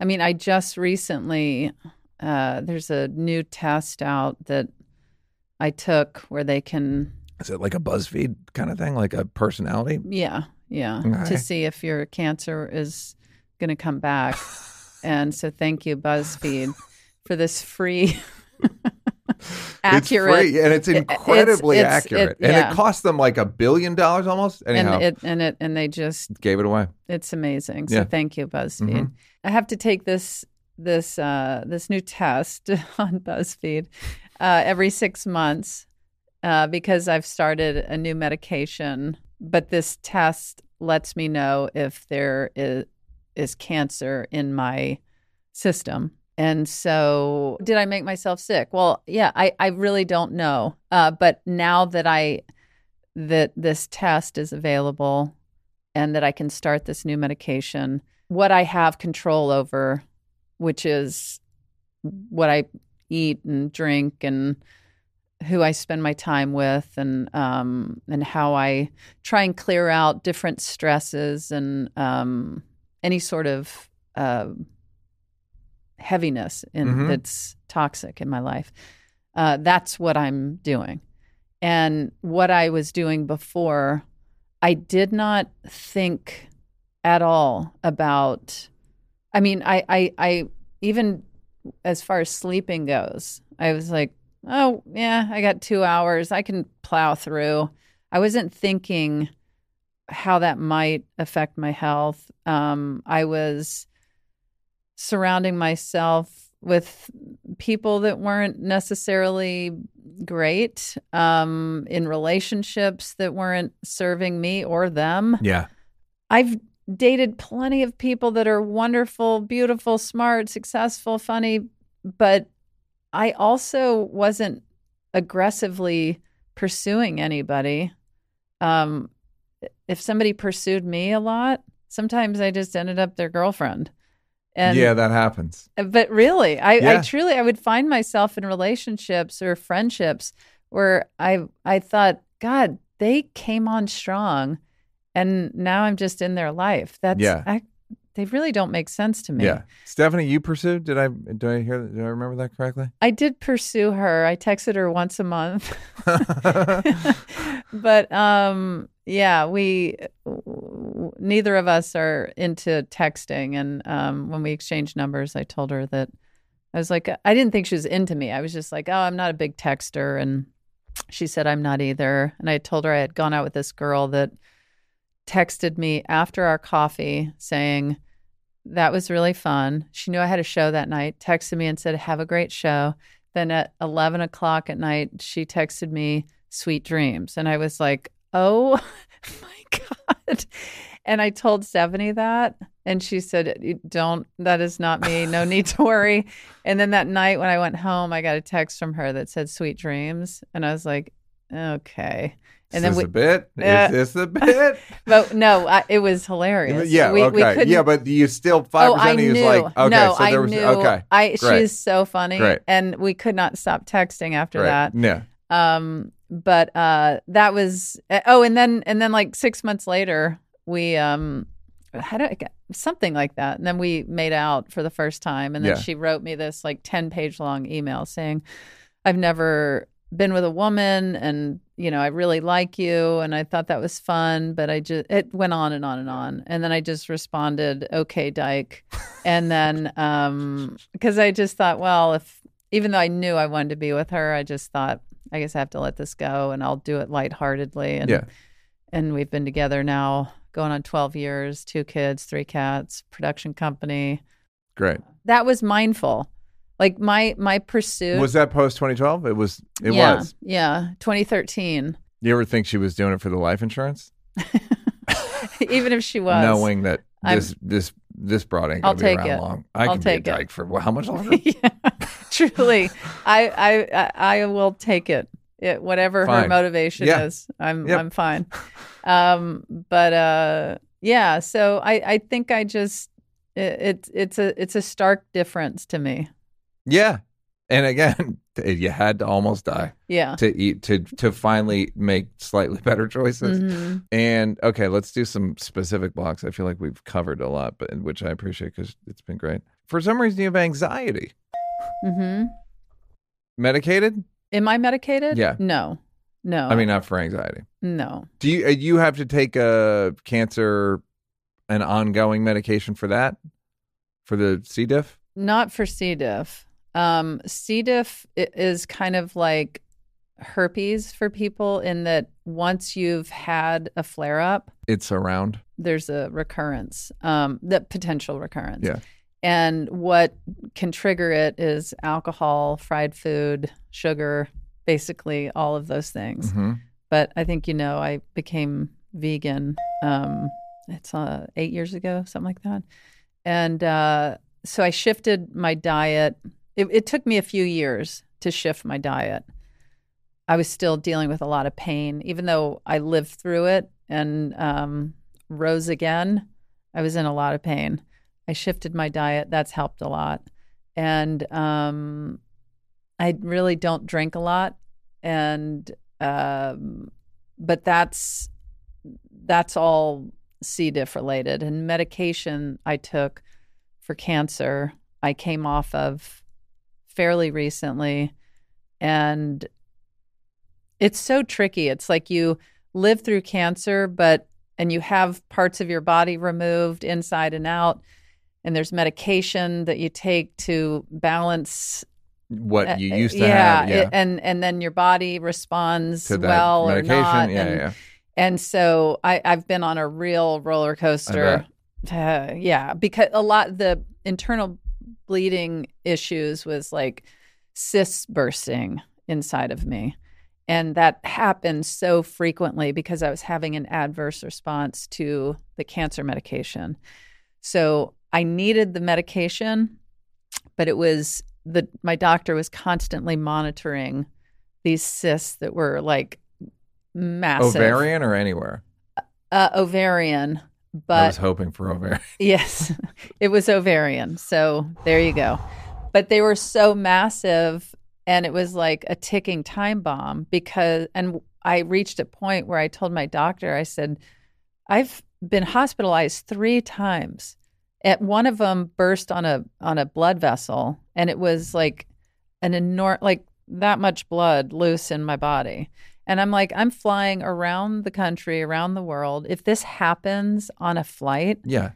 I mean, I just recently, there's a new test out that I took where they can. Is it like a BuzzFeed kind of thing, like a personality? Yeah. Okay. To see if your cancer is going to come back. And so thank you, BuzzFeed, for this free, accurate. It's free, and it's incredibly accurate. And yeah. it cost them like $1 billion almost. Anyhow. And they just Gave it away. It's amazing. So Yeah. thank you, BuzzFeed. Mm-hmm. I have to take this new test on BuzzFeed every 6 months because I've started a new medication. But this test lets me know if there is cancer in my system. And so did I make myself sick? Well, yeah, I really don't know. But now that this test is available and that I can start this new medication, what I have control over, which is what I eat and drink and who I spend my time with, and how I try and clear out different stresses and any sort of heaviness that's toxic in my life. That's what I'm doing. And what I was doing before, I did not think at all about. I mean, I even as far as sleeping goes, I was like, oh, yeah, I got 2 hours. I can plow through. I wasn't thinking how that might affect my health. I was surrounding myself with people that weren't necessarily great, in relationships that weren't serving me or them. Yeah. I've dated plenty of people that are wonderful, beautiful, smart, successful, funny, but I also wasn't aggressively pursuing anybody. If somebody pursued me a lot, sometimes I just ended up their girlfriend. And, yeah, that happens. But really, I truly, I would find myself in relationships or friendships where I thought, God, they came on strong, and now I'm just in their life. They really don't make sense to me. Yeah. Stephanie, you pursued? Did I remember that correctly? I did pursue her. I texted her once a month. But yeah, neither of us are into texting. And when we exchanged numbers, I told her that I was like, I didn't think she was into me. I was just like, oh, I'm not a big texter. And she said, I'm not either. And I told her I had gone out with this girl that texted me after our coffee saying, that was really fun. She knew I had a show that night, texted me and said, have a great show. Then at 11 o'clock at night, she texted me, sweet dreams. And I was like, oh my God. And I told Stephanie that, and she said, that is not me. No need to worry. And then that night when I went home, I got a text from her that said sweet dreams. And I was like, okay. And Is this a bit? Is this a bit? But no, it was hilarious. Yeah, okay. Yeah, but you still 5% he was like, okay, no, so there was, okay. She's so funny. Great. And we could not stop texting after that. Yeah. But that was, and then like 6 months later, we, something like that. And then we made out for the first time. And then she wrote me this like 10-page long email saying, I've never been with a woman, and I really like you, and I thought that was fun, but it went on and on and on. And then I just responded, okay, Dyke. And then because I just thought, well, even though I knew I wanted to be with her, I just thought, I guess I have to let this go, and I'll do it lightheartedly. And we've been together now going on 12 years, 2 kids, 3 cats, production company. Great. That was mindful. Like my pursuit. Was that post 2012? It was. Yeah, 2013. You ever think she was doing it for the life insurance? Even if she was, knowing that this broad ain't gonna be around long. I can be a dyke for how much longer? Yeah, truly, I will take it. Whatever her motivation is, I'm fine. Yeah. So I think I just it's a stark difference to me. Yeah. And again, you had to almost die Yeah. to eat to finally make slightly better choices. Mm-hmm. And okay, let's do some specific blocks. I feel like we've covered a lot, but which I appreciate because it's been great. For some reason, you have anxiety. Mm-hmm. Medicated? Am I medicated? Yeah. No. I mean, not for anxiety. No. Do you have to take a cancer, an ongoing medication for that? For the C. diff? Not for C. diff. C. diff is kind of like herpes for people in that once you've had a flare up, It's around. there's a recurrence, the potential recurrence. Yeah. And what can trigger it is alcohol, fried food, sugar, basically all of those things. Mm-hmm. But I think, I became vegan. It's 8 years ago, something like that. And so I shifted my diet. It took me a few years to shift my diet. I was still dealing with a lot of pain, even though I lived through it and rose again. I was in a lot of pain. I shifted my diet. That's helped a lot. And I really don't drink a lot. And but that's all C. diff related. And medication I took for cancer, I came off of fairly recently. And it's so tricky. It's like you live through cancer, and you have parts of your body removed inside and out. And there's medication that you take to balance what you used to have. Yeah. And then your body responds To that well or medication. not. Yeah. And so I've been on a real roller coaster. Because a lot the internal bleeding issues was like cysts bursting inside of me. And that happened so frequently because I was having an adverse response to the cancer medication. So I needed the medication, but it was my doctor was constantly monitoring these cysts that were like massive. Ovarian or anywhere? Ovarian. But I was hoping for ovarian. Yes, it was ovarian. So there you go. But they were so massive, and it was like a ticking time bomb and I reached a point where I told my doctor, I said, I've been hospitalized 3 times. One of them burst on a blood vessel, and it was like an enormous, like that much blood loose in my body. And I'm like, I'm flying around the country, around the world. If this happens on a flight,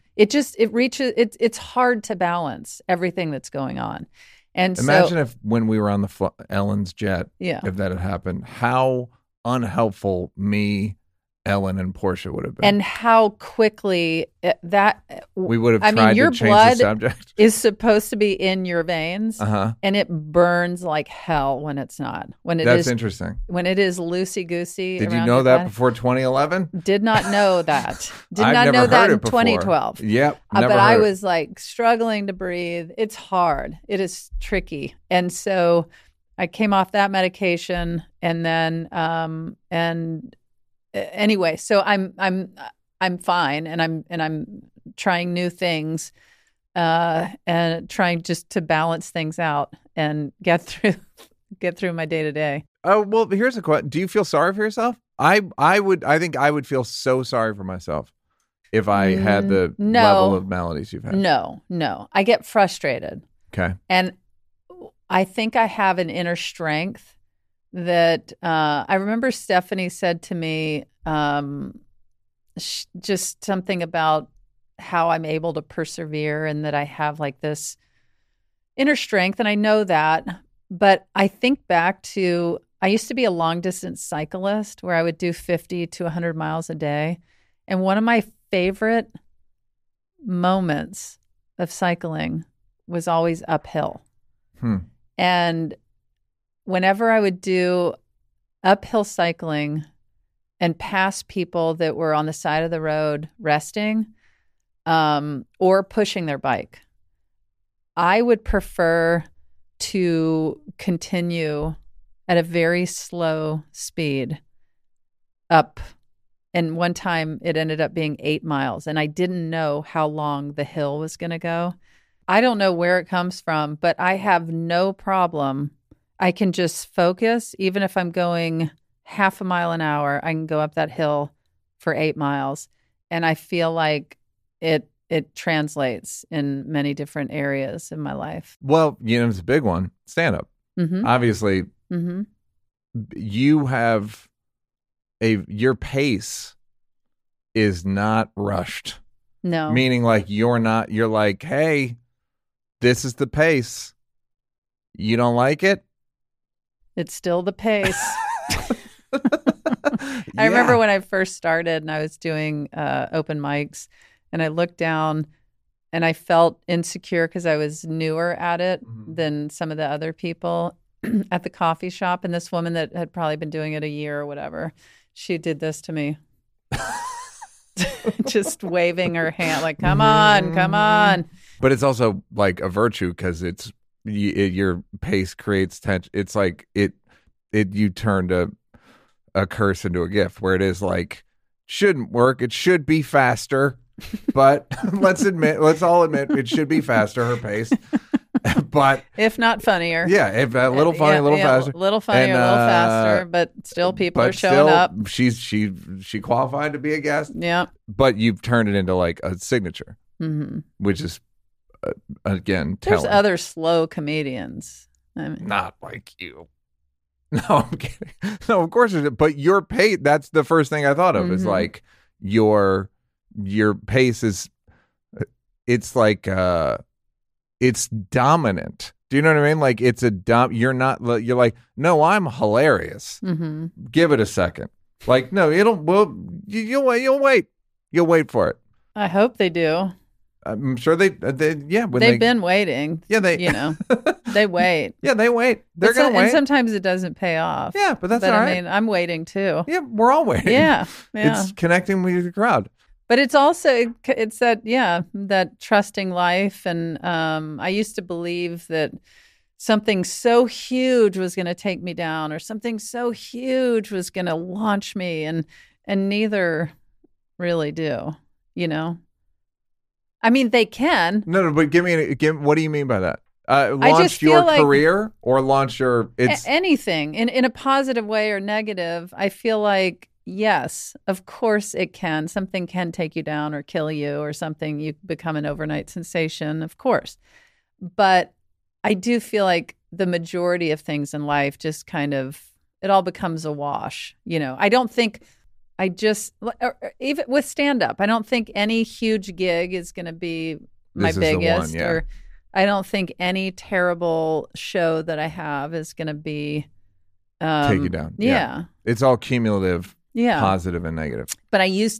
it's hard to balance everything that's going on. And imagine if when we were on the Ellen's jet, yeah, if that had happened, how unhelpful me, Ellen, and Portia would have been. And how quickly we would have tried your to change blood the subject. Is supposed to be in your veins, and it burns like hell when it's not. That's interesting. When it is loosey-goosey. Did you know that before 2011? Did not know that. I've not never know heard that it in before. 2012. Yep, but I was like struggling to breathe. It's hard. It is tricky. And so I came off that medication, and then anyway, so I'm fine, and I'm trying new things, and trying just to balance things out and get through my day to day. Oh, well, here's a question: do you feel sorry for yourself? I think I would feel so sorry for myself if I had the level of maladies you've had. No, I get frustrated. Okay, and I think I have an inner strength that I remember Stephanie said to me just something about how I'm able to persevere and that I have like this inner strength. And I know that, but I think back to, I used to be a long distance cyclist where I would do 50 to 100 miles a day. And one of my favorite moments of cycling was always uphill. And whenever I would do uphill cycling and pass people that were on the side of the road resting or pushing their bike, I would prefer to continue at a very slow speed up. And one time it ended up being 8 miles, and I didn't know how long the hill was going to go. I don't know where it comes from, but I have no problem. I can just focus. Even if I'm going half a mile an hour, I can go up that hill for 8 miles. And I feel like it translates in many different areas in my life. Well, it's a big one. Stand up. Mm-hmm. Obviously, Mm-hmm. you have your pace is not rushed. No. Meaning like you're like, hey, this is the pace. You don't like it? It's still the pace. I remember when I first started and I was doing open mics and I looked down and I felt insecure because I was newer at it than some of the other people at the coffee shop. And this woman that had probably been doing it a year or whatever, she did this to me. Just waving her hand like, come on, come on. But it's also like a virtue because your pace creates tension. It's like you turned a curse into a gift where it is like, shouldn't work. It should be faster. But let's all admit it should be faster, her pace. But if not funnier. Yeah, if a little funny, a little faster. A little funnier, a little faster, but still people are showing up. She qualified to be a guest. Yeah. But you've turned it into like a signature, which is, again, telling. There's other slow comedians. I mean, not like you. No, I'm kidding. No, of course it is. But your pace, that's the first thing I thought of is like your pace is, it's like, it's dominant. Do you know what I mean? Like it's you're like, no, I'm hilarious. Give it a second. Like, no, you'll wait for it. I hope they do. I'm sure they've been waiting. Yeah, they wait. Yeah, they wait. They're going to wait. And sometimes it doesn't pay off. Yeah, but that's all right. I mean, I'm waiting too. Yeah, we're all waiting. Yeah. It's connecting with the crowd. But it's also, it's that trusting life. And I used to believe that something so huge was going to take me down or something so huge was going to launch me. And neither really do, I mean, they can. No, but give what do you mean by that? Launch your career or launch your... anything in a positive way or negative. I feel like, yes, of course it can. Something can take you down or kill you or something. You become an overnight sensation, of course. But I do feel like the majority of things in life just kind of, it all becomes a wash. I don't think... even with stand-up, I don't think any huge gig is going to be my biggest. Or I don't think any terrible show that I have is going to be... take you down. Yeah. It's all cumulative, positive and negative. But I used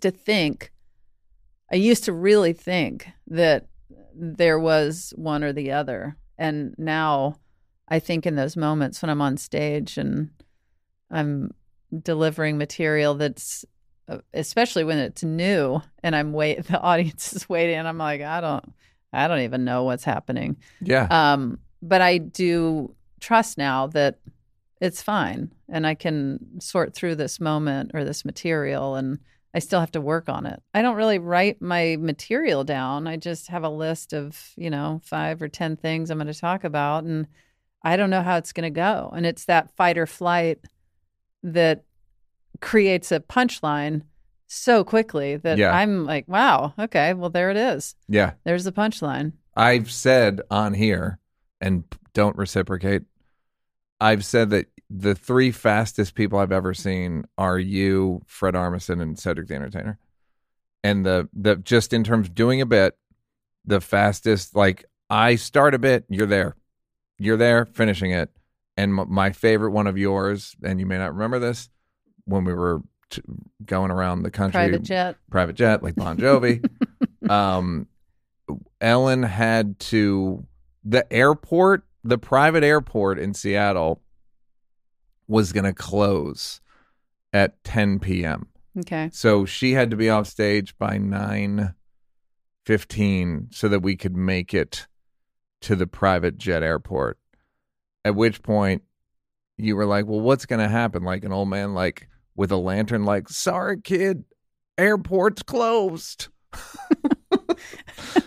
to really think that there was one or the other. And now I think in those moments when I'm on stage and I'm delivering material that's, especially when it's new and the audience is waiting and I'm like, I don't even know what's happening. Yeah. But I do trust now that it's fine and I can sort through this moment or this material, and I still have to work on it. I don't really write my material down. I just have a list of, 5 or 10 things I'm going to talk about, and I don't know how it's going to go. And it's that fight or flight that creates a punchline so quickly that I'm like, wow, okay, well, there it is. Yeah. There's the punchline. I've said on here, and don't reciprocate, I've said that the 3 fastest people I've ever seen are you, Fred Armisen, and Cedric the Entertainer. And the just in terms of doing a bit, the fastest, like I start a bit, you're there finishing it. And my favorite one of yours, and you may not remember this, when we were going around the country. Private jet, like Bon Jovi. Ellen had to, the private airport in Seattle was going to close at 10 p.m. Okay. So she had to be off stage by 9:15 so that we could make it to the private jet airport. At which point you were like, well, what's going to happen? Like an old man, like with a lantern, like, sorry, kid, airport's closed.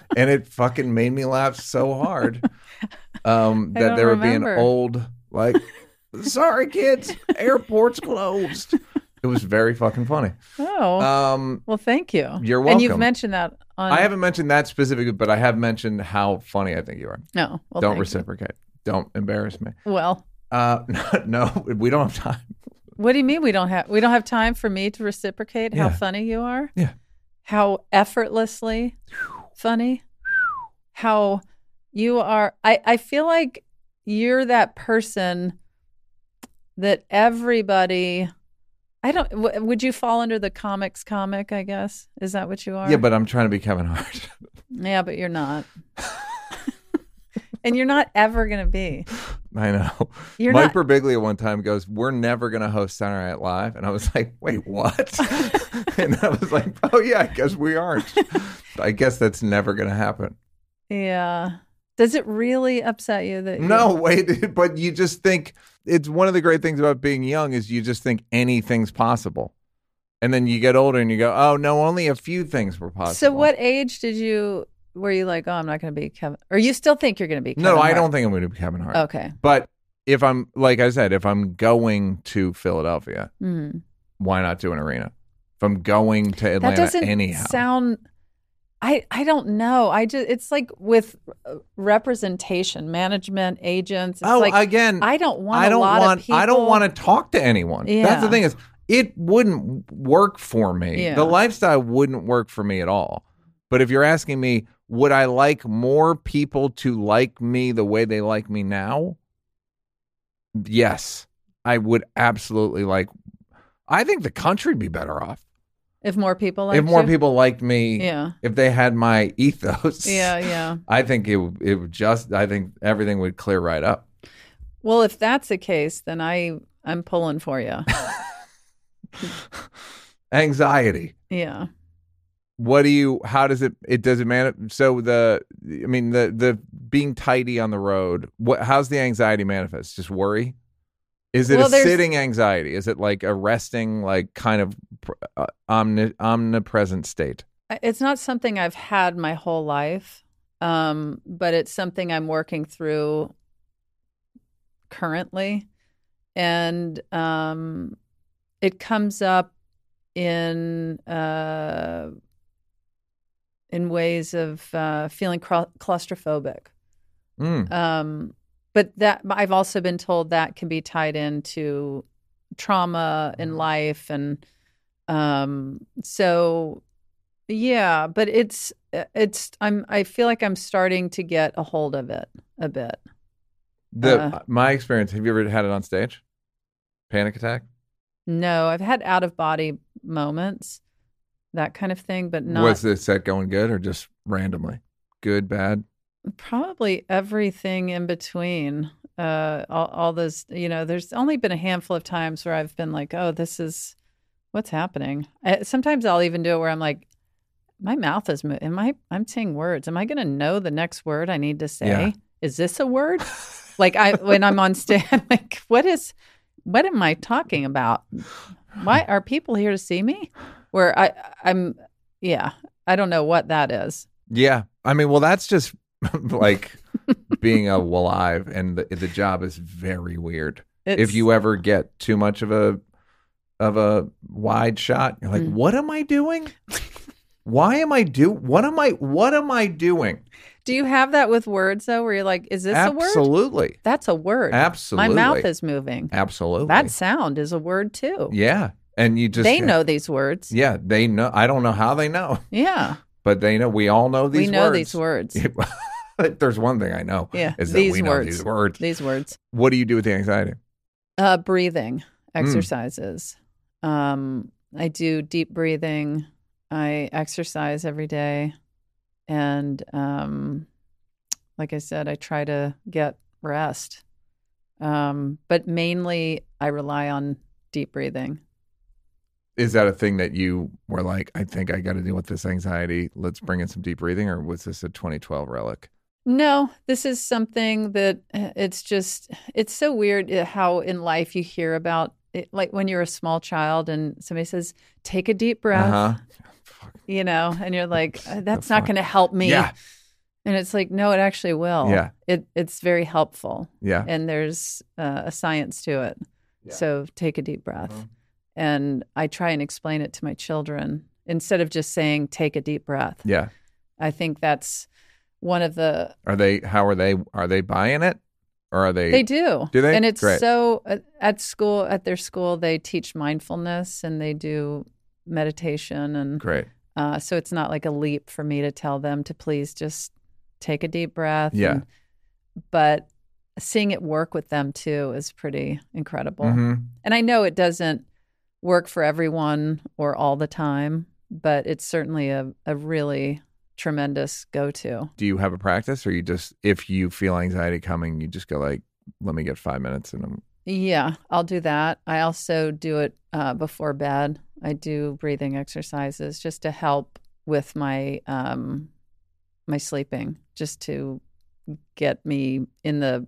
And it fucking made me laugh so hard that don't there would be remember. an old, like, sorry, kids, airport's closed. It was very fucking funny. Oh, well, thank you. You're And you've welcome. mentioned that on. I haven't mentioned that specifically, but I have mentioned how funny I think you are. No, well, Don't thank you. reciprocate. Don't embarrass me. Well, No, we don't have time. what do you mean we don't have time for me to reciprocate how Yeah. funny you are? Yeah. How effortlessly funny? How you are. I feel like you're that person that everybody. I don't. Would you fall under the comics comic? I guess is that what you are? Yeah, but I'm trying to be Kevin Hart. Yeah, but you're not. And you're not ever going to be. I know. You're Mike not. Birbiglia one time goes, "We're never going to host Saturday Night Live," and I was like, "Wait, what?" And I was like, "Oh yeah, I guess we aren't. I guess that's never going to happen." Yeah. Does it really upset you that? No, wait, but you just think it's one of the great things about being young is you just think anything's possible, and then you get older and you go, "Oh no, only a few things were possible." So, what age were you like, oh, I'm not going to be Kevin? Or you still think you're going to be Kevin? No, I Hart? don't think I'm going to be Kevin Hart. Okay. But if I'm, like I said, if I'm going to Philadelphia, Mhm. why not do an arena? If I'm going to That Atlanta doesn't anyhow. sound. I don't know. It's like with representation, management, agents. It's like, again, I don't want. I don't a lot want Of people. I don't want to talk to anyone. Yeah. That's the thing is it wouldn't work for me. Yeah. The lifestyle wouldn't work for me at all. But if you're asking me, would I like more people to like me the way they like me now? Yes. I would absolutely like. I think the country'd be better off If more people like if more you. people liked me. Yeah. If they had my ethos. Yeah. I think it would just. I think everything would clear right up. Well, if that's the case, then I'm pulling for you. Anxiety. Yeah. How does it does it so the being tidy on the road, how's the anxiety manifest? Just worry? Is it Well, a there's- sitting anxiety? Is it like a resting, like kind of omnipresent state? It's not something I've had my whole life, but it's something I'm working through currently. And it comes up in ways of feeling claustrophobic. But that I've also been told that can be tied into trauma in life, and so yeah. But I feel like I'm starting to get a hold of it a bit. My experience. Have you ever had it on stage? Panic attack? No, I've had out of body moments, that kind of thing, but not. Was the set going good or just randomly? Good, bad? Probably everything in between. All those, there's only been a handful of times where I've been like, oh, this is what's happening. Sometimes I'll even do it where I'm like, my mouth is moving. I'm saying words. Am I going to know the next word I need to say? Yeah. Is this a word? Like when I'm on stage, I'm like, what am I talking about? Why are people here to see me? Where I'm, I don't know what that is. Yeah. I mean, well, that's just like being alive, and the job is very weird. If you ever get too much of a wide shot, you're like, what am I doing? Why am I what am I doing? Do you have that with words though, where you're like, is this a word? Absolutely. That's a word. Absolutely. My mouth is moving. Absolutely. That sound is a word too. Yeah. And you just they know these words. Yeah, they know. I don't know how they know. Yeah. But they know. We all know these words. We know these words. There's one thing I know. Yeah. Is that we know these words. These words. What do you do with the anxiety? Breathing exercises. I do deep breathing. I exercise every day. And like I said, I try to get rest. But mainly I rely on deep breathing. Is that a thing that you were like, I think I got to deal with this anxiety. Let's bring in some deep breathing, or was this a 2012 relic? No, this is something that it's so weird how in life you hear about it, like when you're a small child and somebody says, take a deep breath, and you're like, that's not going to help me. Yeah. And it's like, no, it actually will. Yeah. It's very helpful. Yeah. And there's a science to it. Yeah. So take a deep breath. Mhm. And I try and explain it to my children instead of just saying, take a deep breath. Yeah. I think that's one of the... Are they buying it? Or are they... They do. Do they? And it's Great. so, at their school, they teach mindfulness and they do meditation. And Great. so it's not like a leap for me to tell them to please just take a deep breath. Yeah. But seeing it work with them too is pretty incredible. Mm-hmm. And I know it doesn't work for everyone or all the time, but it's certainly a really tremendous go-to. Do you have a practice, or you just, if you feel anxiety coming, you just go like, let me get 5 minutes and I'm... Yeah, I'll do that. I also do it before bed. I do breathing exercises just to help with my my sleeping, just to get me in the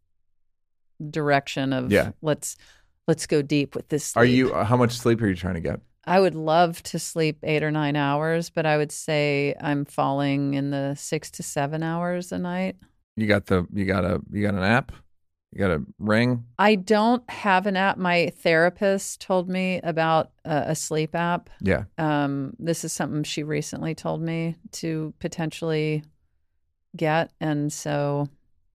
direction of let's go deep with this sleep. How much sleep are you trying to get? I would love to sleep 8 or 9 hours, but I would say I'm falling in the 6 to 7 hours a night. You got an app? You got a Ring? I don't have an app. My therapist told me about a sleep app. Yeah. This is something she recently told me to potentially get, and so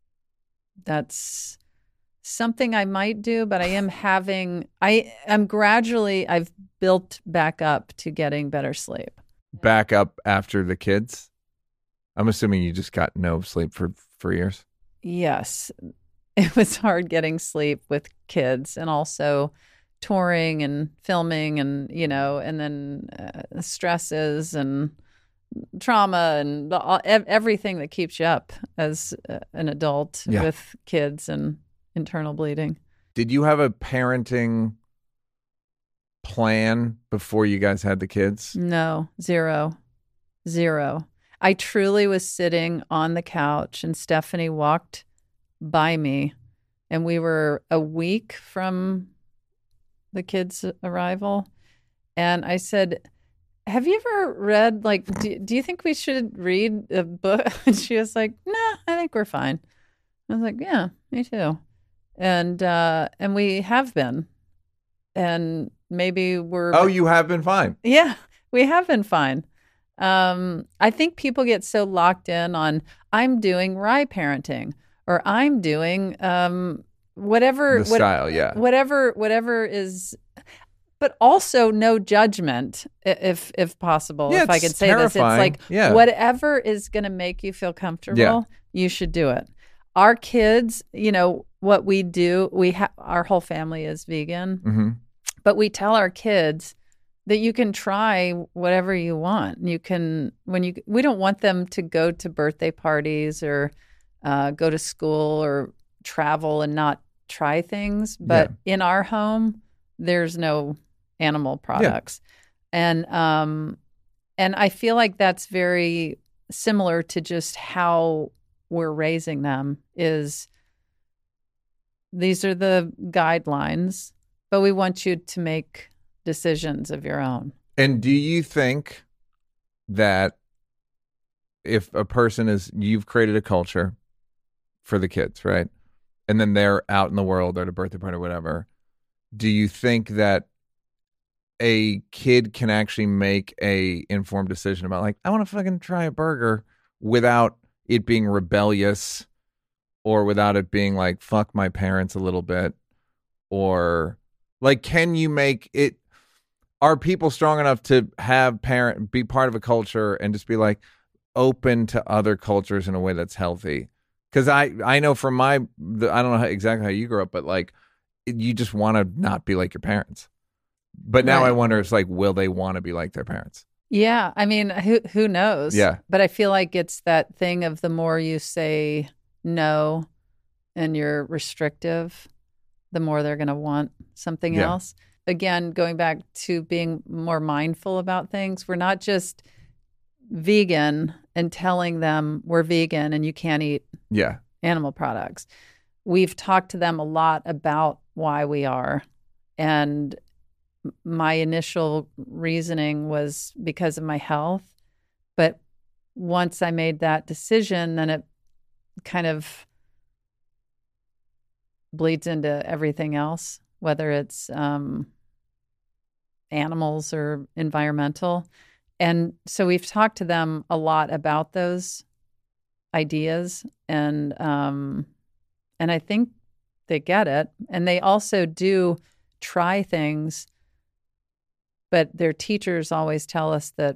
that's something I might do, but I'm gradually, I've built back up to getting better sleep. Back up after the kids? I'm assuming you just got no sleep for years? Yes. It was hard getting sleep with kids and also touring and filming and, and then stresses and trauma and everything that keeps you up as an adult with kids and internal bleeding. Did you have a parenting plan before you guys had the kids? No, zero. I truly was sitting on the couch and Stephanie walked by me and we were a week from the kids' arrival. And I said, have you ever read, do you think we should read a book? And she was like, nah, I think we're fine. I was like, yeah, me too. And we have been. And maybe we're... Oh, you have been fine. Yeah, we have been fine. I think people get so locked in on, I'm doing Rye parenting, or I'm doing whatever... The style, yeah. Whatever is... But also no judgment, if possible. Yeah, if I could say terrifying. This, it's like whatever is going to make you feel comfortable, you should do it. Our kids, what we do, our whole family is vegan, but we tell our kids that you can try whatever you want. We don't want them to go to birthday parties or go to school or travel and not try things. But in our home, there's no animal products. And I feel like that's very similar to just how we're raising them. Is these are the guidelines, but we want you to make decisions of your own. And do you think that if a person you've created a culture for the kids, right? And then they're out in the world or at a birthday party or whatever, do you think that a kid can actually make a informed decision about I want to fucking try a burger without it being rebellious or without it being like, fuck my parents a little bit? Or can you make it, are people strong enough to be part of a culture and just be open to other cultures in a way that's healthy? Because I know from I don't know exactly how you grew up, but you just want to not be like your parents. But now I wonder, it's will they want to be like their parents? Yeah. I mean, who knows? Yeah. But I feel like it's that thing of the more you say no and you're restrictive, the more they're going to want something else. Again, going back to being more mindful about things, we're not just vegan and telling them we're vegan and you can't eat animal products. We've talked to them a lot about why we are. And my initial reasoning was because of my health. But once I made that decision, then it kind of bleeds into everything else, whether it's animals or environmental. And so we've talked to them a lot about those ideas, and I think they get it. And they also do try things, but their teachers always tell us that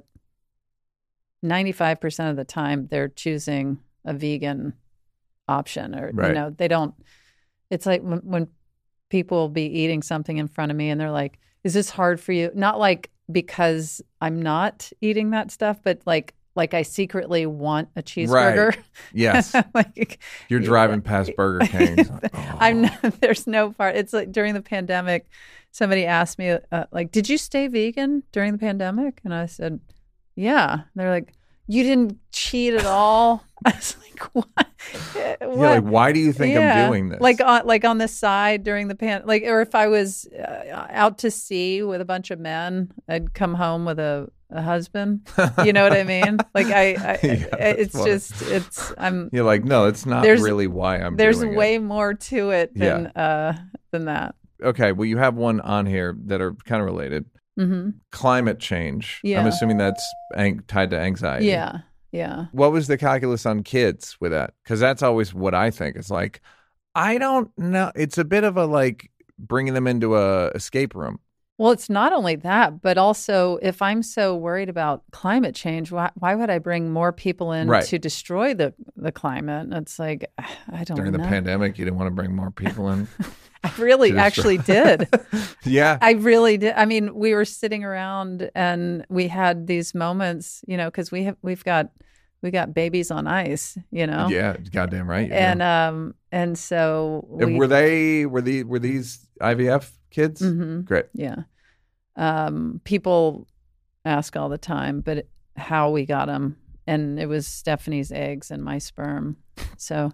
95% of the time they're choosing a vegan option, or Right. they don't. It's like when people will be eating something in front of me and they're like, "Is this hard for you?" Not like because I'm not eating that stuff, but like I secretly want a cheeseburger. Right. Yes. Like You're driving past Burger King. Like, oh. I'm not, there's no part. It's like during the pandemic, somebody asked me, like, "Did you stay vegan during the pandemic?" And I said, "Yeah." And they're like, "You didn't cheat at all?" I was like, "What? Yeah, like, why do you think I'm doing this? Like on the side during the or if I was out to sea with a bunch of men, I'd come home with a husband. You know what I mean? Like it's funny. just You're like, no, it's not really why I'm there's doing way it. more to it than that. Okay, well, you have one on here that are kind of related. Mm-hmm. Climate change. Yeah. I'm assuming that's tied to anxiety. Yeah. Yeah. What was the calculus on kids with that? Because that's always what I think. It's like, I don't know. It's a bit of a like bringing them into a escape room. Well, it's not only that, but also if I'm so worried about climate change, why would I bring more people in to destroy the climate? It's like, I don't know. During the pandemic, you didn't want to bring more people in? I really actually did. Yeah. I really did. I mean, we were sitting around and we had these moments, because we've got babies on ice, Yeah, goddamn right. And so were these IVF kids? Mm-hmm. Great. Yeah. People ask all the time, but how we got them, and it was Stephanie's eggs and my sperm. So,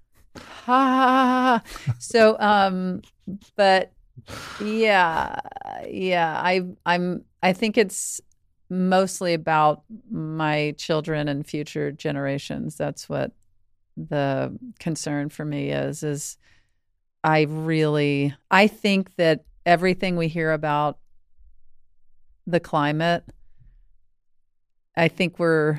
but yeah. I think it's mostly about my children and future generations. That's what the concern for me is I think that everything we hear about the climate, I think we're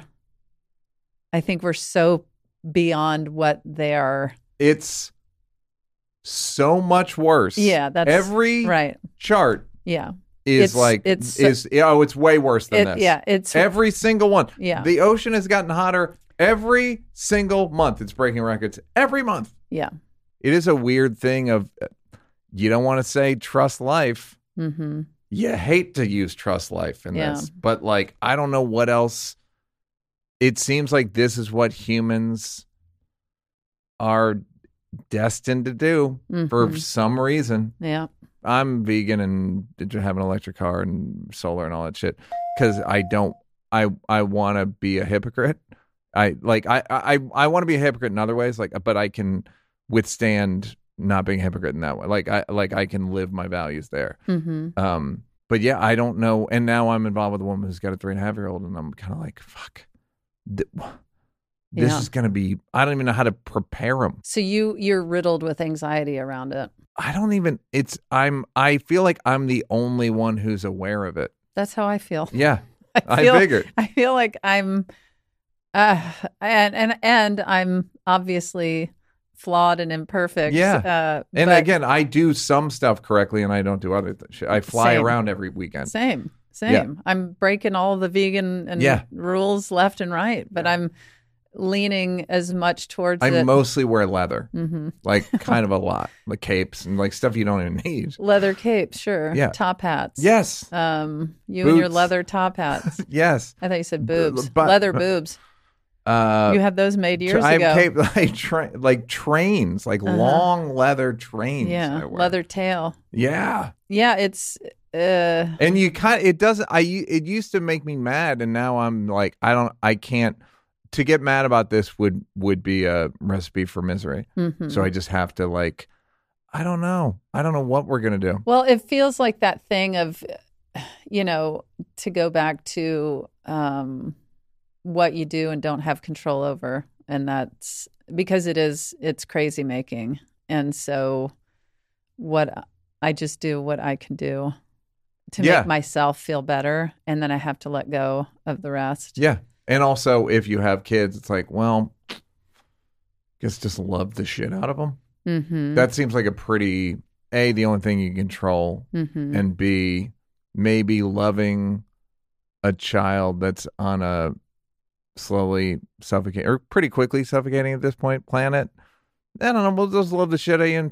so beyond what they are. It's so much worse. Yeah, that's every right. chart. Yeah. It's way worse than this. Yeah, it's every single one. Yeah. The ocean has gotten hotter every single month. It's breaking records every month. Yeah. It is a weird thing of you don't want to say trust life. Mm-hmm. You hate to use trust life in this, but like I don't know what else. It seems like this is what humans are destined to do for some reason. Yeah. I'm vegan and have an electric car and solar and all that shit because I want to be a hypocrite. I want to be a hypocrite in other ways, but I can withstand not being a hypocrite in that way. I can live my values there. Mm-hmm. But yeah, I don't know. And now I'm involved with a woman who's got a 3.5-year-old, and I'm kind of like, fuck. This is going to be, I don't even know how to prepare them. So you're riddled with anxiety around it. I feel like I'm the only one who's aware of it. That's how I feel. Yeah. I figured. I feel like I'm, and I'm obviously flawed and imperfect. Yeah. And again, I do some stuff correctly and I don't do other things. I fly around every weekend. Same. Yeah. I'm breaking all the vegan and rules left and right, but I'm leaning as much towards I it. mostly wear leather, like kind of a lot, like capes and like stuff you don't even need. Leather capes, sure. Yeah. Top hats. Yes. You Boots. and your leather top hats. Yes. I thought you said boobs. Leather boobs. You had those made years ago. I have like trains, like long leather trains. Yeah, leather tail. Yeah. Yeah, it's and you it used to make me mad, and now I'm like, I can't. To get mad about this would be a recipe for misery. Mm-hmm. So I just have to like, I don't know what we're gonna do. Well, it feels like that thing of, to go back to what you do and don't have control over. And that's because it's crazy making. And so I just do what I can do to make myself feel better. And then I have to let go of the rest. Yeah. And also, if you have kids, it's like, well, I guess just love the shit out of them. Mm-hmm. That seems like a pretty, A, the only thing you can control, Mm-hmm. and B, maybe loving a child that's on a slowly suffocating, or pretty quickly suffocating at this point, planet. I don't know. We'll just love the shit out of you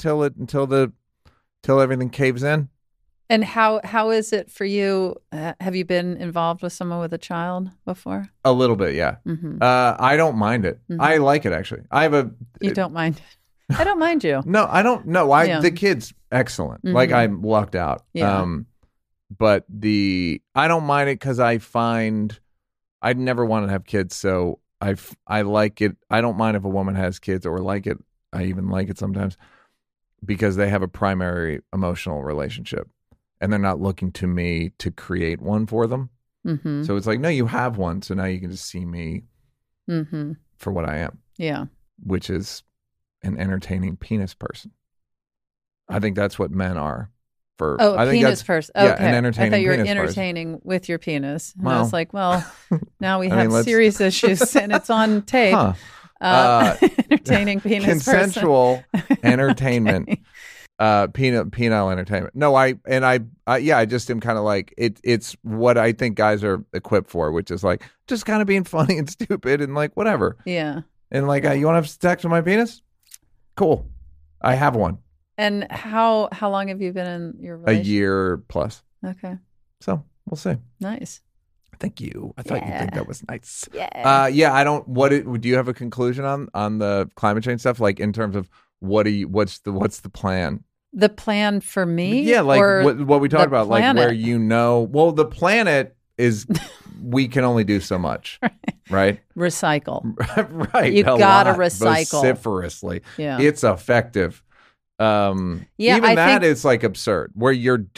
until everything caves in. And how is it for you? Have you been involved with someone with a child before? A little bit, yeah. Mm-hmm. I don't mind it. Mm-hmm. I like it, actually. You don't mind? I don't mind you. No, I don't. No, the kid's excellent. Mm-hmm. Like, I'm lucked out. Yeah. But I don't mind it because I find I'd never want to have kids, so I like it. I don't mind if a woman has kids or like it. I even like it sometimes because they have a primary emotional relationship and they're not looking to me to create one for them. Mm-hmm. So it's like, no, you have one, so now you can just see me Mm-hmm. for what I am, Yeah. which is an entertaining penis person. I think that's what men are. I think penis that's person. yeah, Okay. an entertaining I thought you were penis entertaining with your penis. And I Well. was like, well, now we I have mean, let's- serious issues and it's on tape. Huh. Entertaining penis Consensual person. entertainment. Okay. Penile entertainment. No, I just am kind of like it's what I think guys are equipped for, which is like just kind of being funny and stupid and like whatever. Yeah. And like, you want to have sex with my penis? Cool. I have one. And how long have you been in your A relationship? year plus. Okay. So we'll see. Nice. Thank you. I thought you'd think that was nice. Yeah. Yeah, I don't. Do you have a conclusion on the climate change stuff? Like in terms of what's the plan? The plan for me? Yeah, like or what we talked the about, like planet? where well, the planet is we can only do so much, right? Recycle. Right. You a gotta lot, recycle. vociferously. Yeah. It's effective. Yeah, even I that think- is like absurd. Where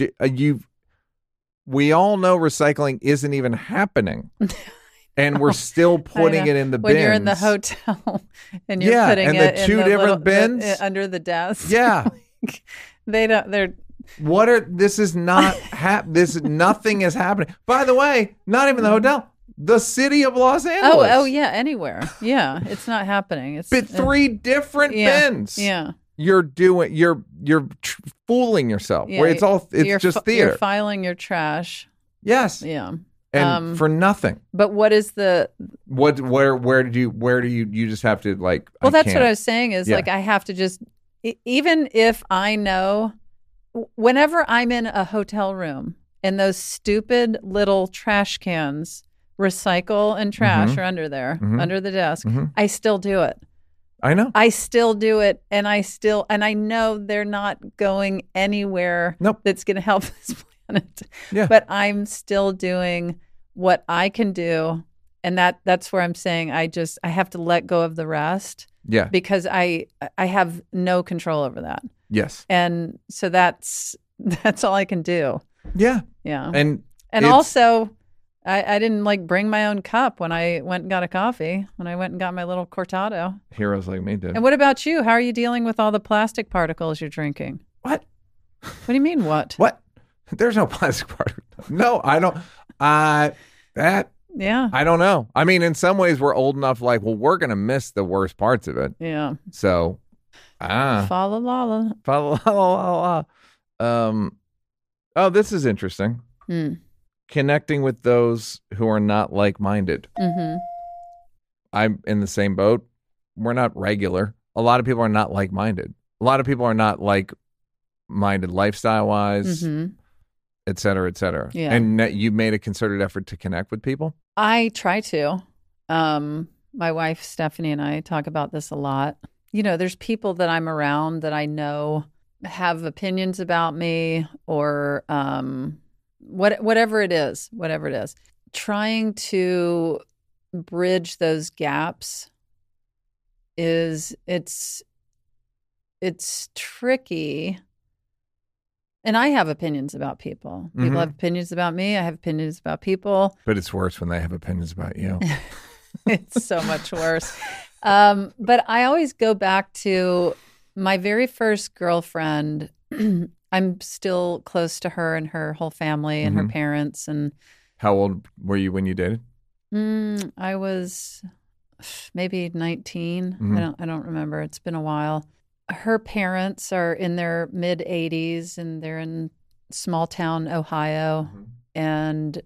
we all know recycling isn't even happening, and we're still putting know. it in the bins. When you're in the hotel and you're Yeah, putting and the it in two the different little, bins? under the desk. Yeah. They're This is not this nothing is happening. By the way, not even the hotel. The city of Los Angeles. oh yeah, anywhere. Yeah, it's not happening. It's But 3 different yeah, bins. Yeah. You're fooling yourself. Yeah, where it's you're just You're theater. filing your trash. Yes. Yeah. And for nothing. But what is the Where do you just have to like Well, that's can't. what I was saying is Yeah. like I have to just even if I know whenever I'm in a hotel room and those stupid little trash cans recycle and trash Mhm. are under there Mhm. under the desk, Mhm. I still do it. I know. I still do it and I know they're not going anywhere Nope. that's going to help this planet. Yeah. But I'm still doing what I can do and that's where I'm saying I have to let go of the rest Yeah. because I have no control over that. Yes. And so that's all I can do. Yeah. Yeah. And And it's- also I didn't like bring my own cup when I went and got a coffee, when I went and got my little cortado. heroes like me did. And what about you? How are you dealing with all the plastic particles you're drinking? What? What do you mean what? What? There's no plastic part. No, I don't. Yeah. I don't know. I mean, in some ways, we're old enough. Like, well, we're gonna miss the worst parts of it. Yeah. So, Fa la la oh, this is interesting. Mm. Connecting with those who are not like-minded. Mm-hmm. I'm in the same boat. We're not regular. A lot of people are not like-minded. A lot of people are not like-minded lifestyle-wise, Mm-hmm. et cetera, et cetera. Yeah. And you made a concerted effort to connect with people? I try to. My wife Stephanie and I talk about this a lot. You know, there's people that I'm around that I know have opinions about me or whatever it is. Trying to bridge those gaps it's tricky. And I have opinions about people. People Mhm. have opinions about me. I have opinions about people. But it's worse when they have opinions about you. It's so much worse. But I always go back to my very first girlfriend. I'm still close to her and her whole family and her parents. And How old were you when you dated? I was maybe 19. I don't remember. It's been a while. Her parents are in their mid 80s and they're in small town Ohio. And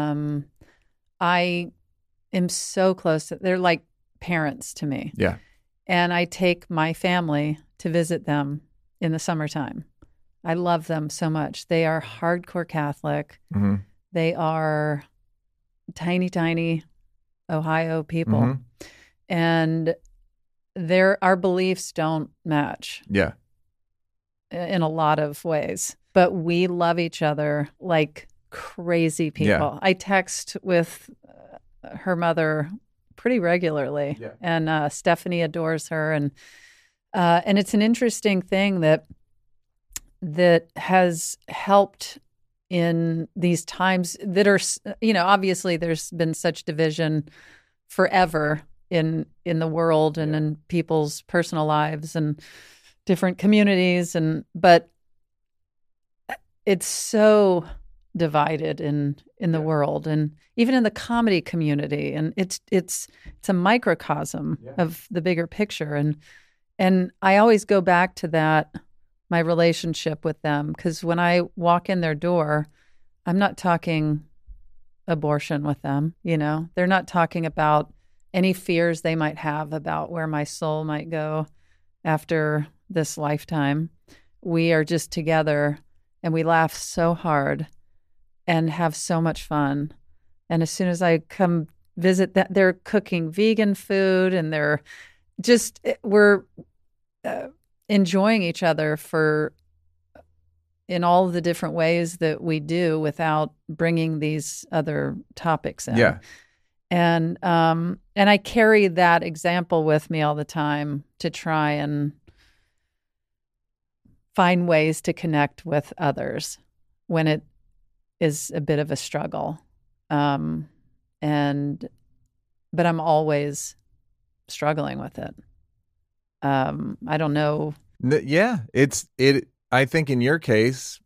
I am so close to, they're like parents to me. Yeah. And I take my family to visit them in the summertime. I love them so much. They are hardcore Catholic. They are tiny, tiny Ohio people. And our beliefs don't match. Yeah. In a lot of ways. But we love each other like crazy people. Yeah. I text with her mother pretty regularly. Yeah. And Stephanie adores her. And it's an interesting thing that has helped in these times that are, obviously there's been such division forever in the world and in people's personal lives and different communities. But it's so divided in the world and even in the comedy community. And it's a microcosm of the bigger picture. And I always go back to that, my relationship with them, because when I walk in their door, I'm not talking abortion with them. They're not talking about any fears they might have about where my soul might go after this lifetime. We are just together and we laugh so hard and have so much fun. And as soon as I come visit, that they're cooking vegan food and we're enjoying each other in all the different ways that we do without bringing these other topics in. Yeah. And I carry that example with me all the time to try and find ways to connect with others when it is a bit of a struggle. But I'm always struggling with it. I don't know. Yeah, I think in your case,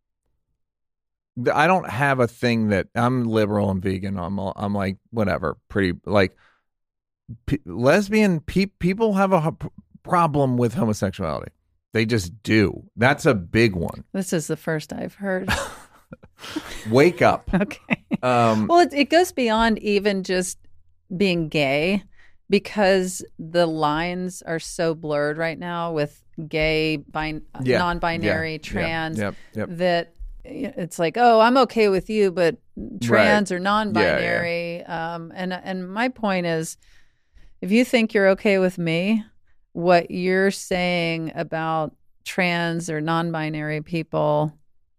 I don't have a thing that I'm liberal and vegan. I'm like, whatever, pretty like lesbian people have a problem with homosexuality. They just do. That's a big one. This is the first I've heard. Wake up. Okay. Well, it goes beyond even just being gay, because the lines are so blurred right now with gay, non-binary, trans, that it's like, oh, I'm okay with you, but trans or non-binary. And my point is, if you think you're okay with me, what you're saying about trans or non-binary people,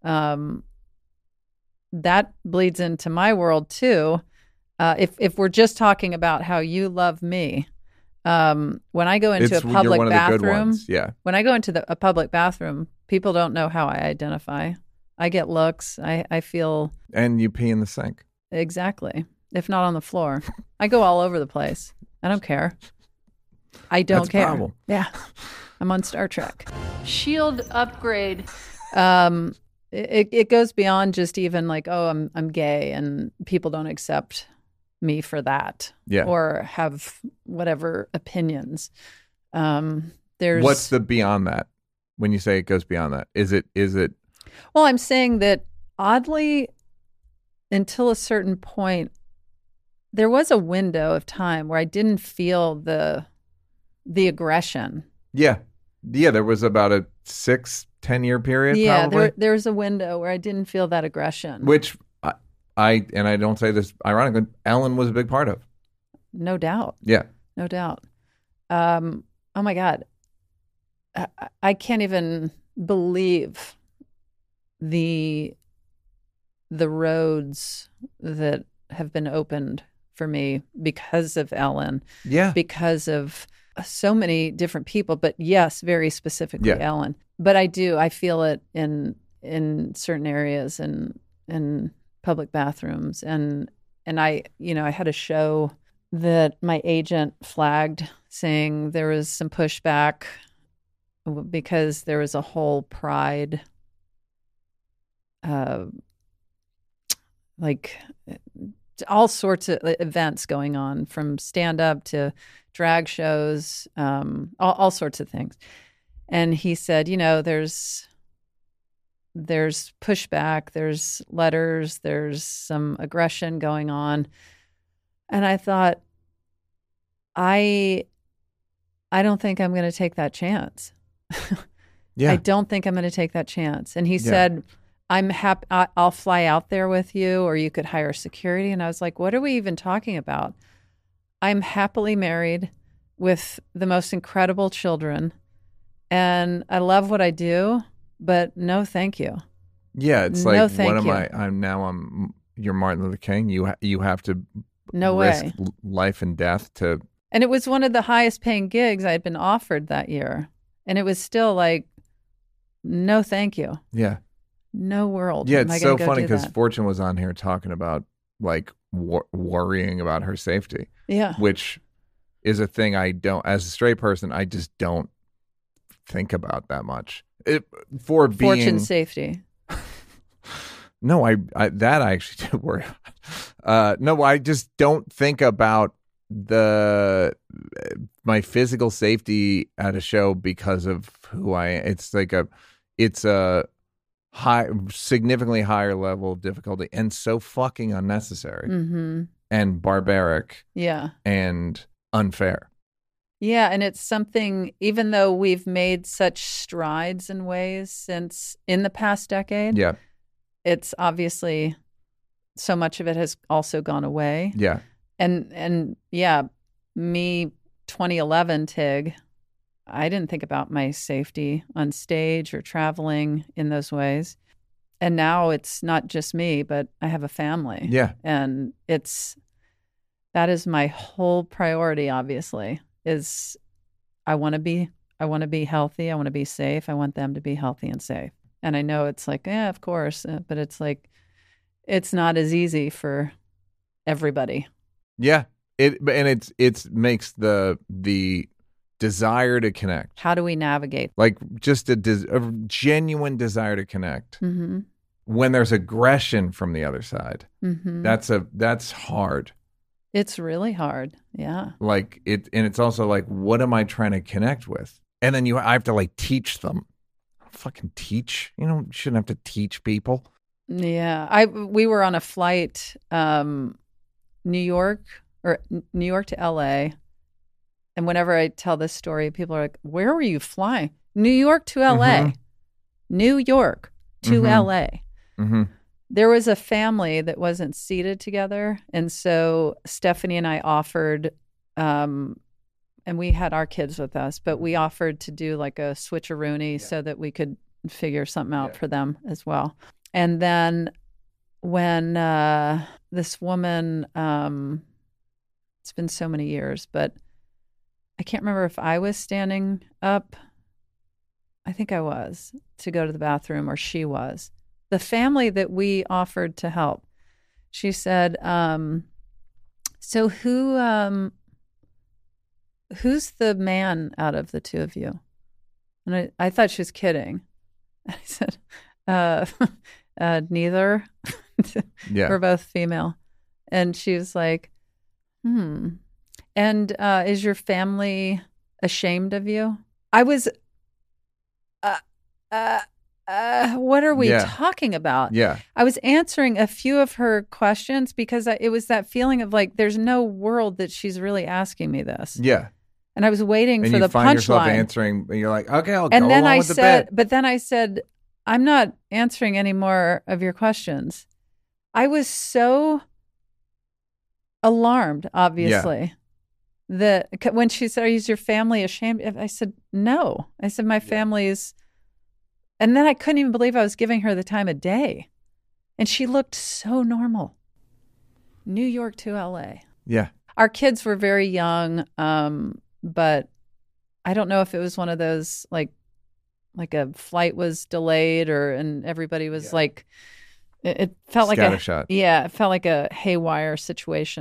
that bleeds into my world too. If we're just talking about how you love me, when I go into a public bathroom, when I go into a public bathroom, people don't know how I identify. I get looks. I feel. And you pee in the sink. Exactly. If not on the floor, I go all over the place. I don't care. I don't care. Problem. Yeah, I'm on Star Trek. Shield upgrade. It goes beyond just even like, oh, I'm gay and people don't accept me for that, or have whatever opinions. There's what's the beyond that? When you say it goes beyond that, is it? Well, I'm saying that oddly, until a certain point, there was a window of time where I didn't feel the aggression. Yeah. There was about a 6-10 year period. Yeah, probably. There was a window where I didn't feel that aggression, which I don't say this ironically, Ellen was a big part of. No doubt. Yeah. No doubt. Oh my God. I can't even believe the roads that have been opened for me because of Ellen. Yeah. Because of so many different people, but yes, very specifically Ellen. But I feel it in certain areas and in public bathrooms. And I had a show that my agent flagged, saying there was some pushback because there was a whole pride, like all sorts of events going on, from stand up to drag shows, all sorts of things. And he said, there's pushback, there's letters, there's some aggression going on. And I thought, I don't think I'm going to take that chance. Yeah. I don't think I'm going to take that chance. And he said, I'm happy. I'll fly out there with you, or you could hire security. And I was like, what are we even talking about? I'm happily married with the most incredible children, and I love what I do, but no, thank you. Yeah. It's No, like, thank what am you. I'm you're Martin Luther King. You have to No risk way. life and death to. And it was one of the highest paying gigs I had been offered that year. And it was still like, no, thank you. Yeah. No world. Yeah. Am I It's so gonna go funny do because that? Fortune was on here talking about like worrying about her safety, Yeah. which is a thing I don't, as a straight person, I just don't think about that much. For being Fortune safety. No, I that I actually do worry about. No, I just don't think about my physical safety at a show because of who I am. It's a significantly higher level of difficulty and so fucking unnecessary Mm-hmm. and barbaric Yeah. and unfair. Yeah. And it's something, even though we've made such strides in ways since in the past decade, Yeah, it's obviously so much of it has also gone away. yeah, And yeah, me 2011 Tig, I didn't think about my safety on stage or traveling in those ways. And now it's not just me, but I have a family. yeah. And that is my whole priority, obviously, is I want to be healthy. I want to be safe. I want them to be healthy and safe. And I know it's like, yeah, of course, but it's like, it's not as easy for everybody. Yeah, it makes the desire to connect, How do we navigate? like just a genuine desire to connect. Mm-hmm. When there's aggression from the other side, Mm-hmm. that's hard. It's really hard. Yeah. Like and it's also like, what am I trying to connect with? And then I have to like teach them. Fucking teach, you shouldn't have to teach people. Yeah. We were on a flight, New York to LA. And whenever I tell this story, people are like, where were you flying? New York to LA. Mm-hmm. New York to Mm-hmm. LA. Mm-hmm. There was a family that wasn't seated together. And so Stephanie and I offered, and we had our kids with us, but we offered to do like a switcheroony so that we could figure something out for them as well. And then when this woman, it's been so many years, but I can't remember if I was standing up. I think I was, to go to the bathroom, or she was. The family that we offered to help, she said, so who's the man out of the two of you? And I thought she was kidding. I said, neither. Yeah. We're both female. And she was like, And is your family ashamed of you? I was, what are we talking about? Yeah. I was answering a few of her questions because it was that feeling of like, there's no world that she's really asking me this. Yeah. And I was waiting And for you the find yourself punchline. answering, and you're like, okay, I'll And go then along I with the said, bit. but then I said, I'm not answering any more of your questions. I was so alarmed, obviously, that when she said, is your family ashamed? I said, no. I said, my family's, and then I couldn't even believe I was giving her the time of day. And she looked so normal. New York to LA. Yeah. Our kids were very young, but I don't know if it was one of those like a flight was delayed and everybody was like, it felt like Scattershot. it felt like a haywire situation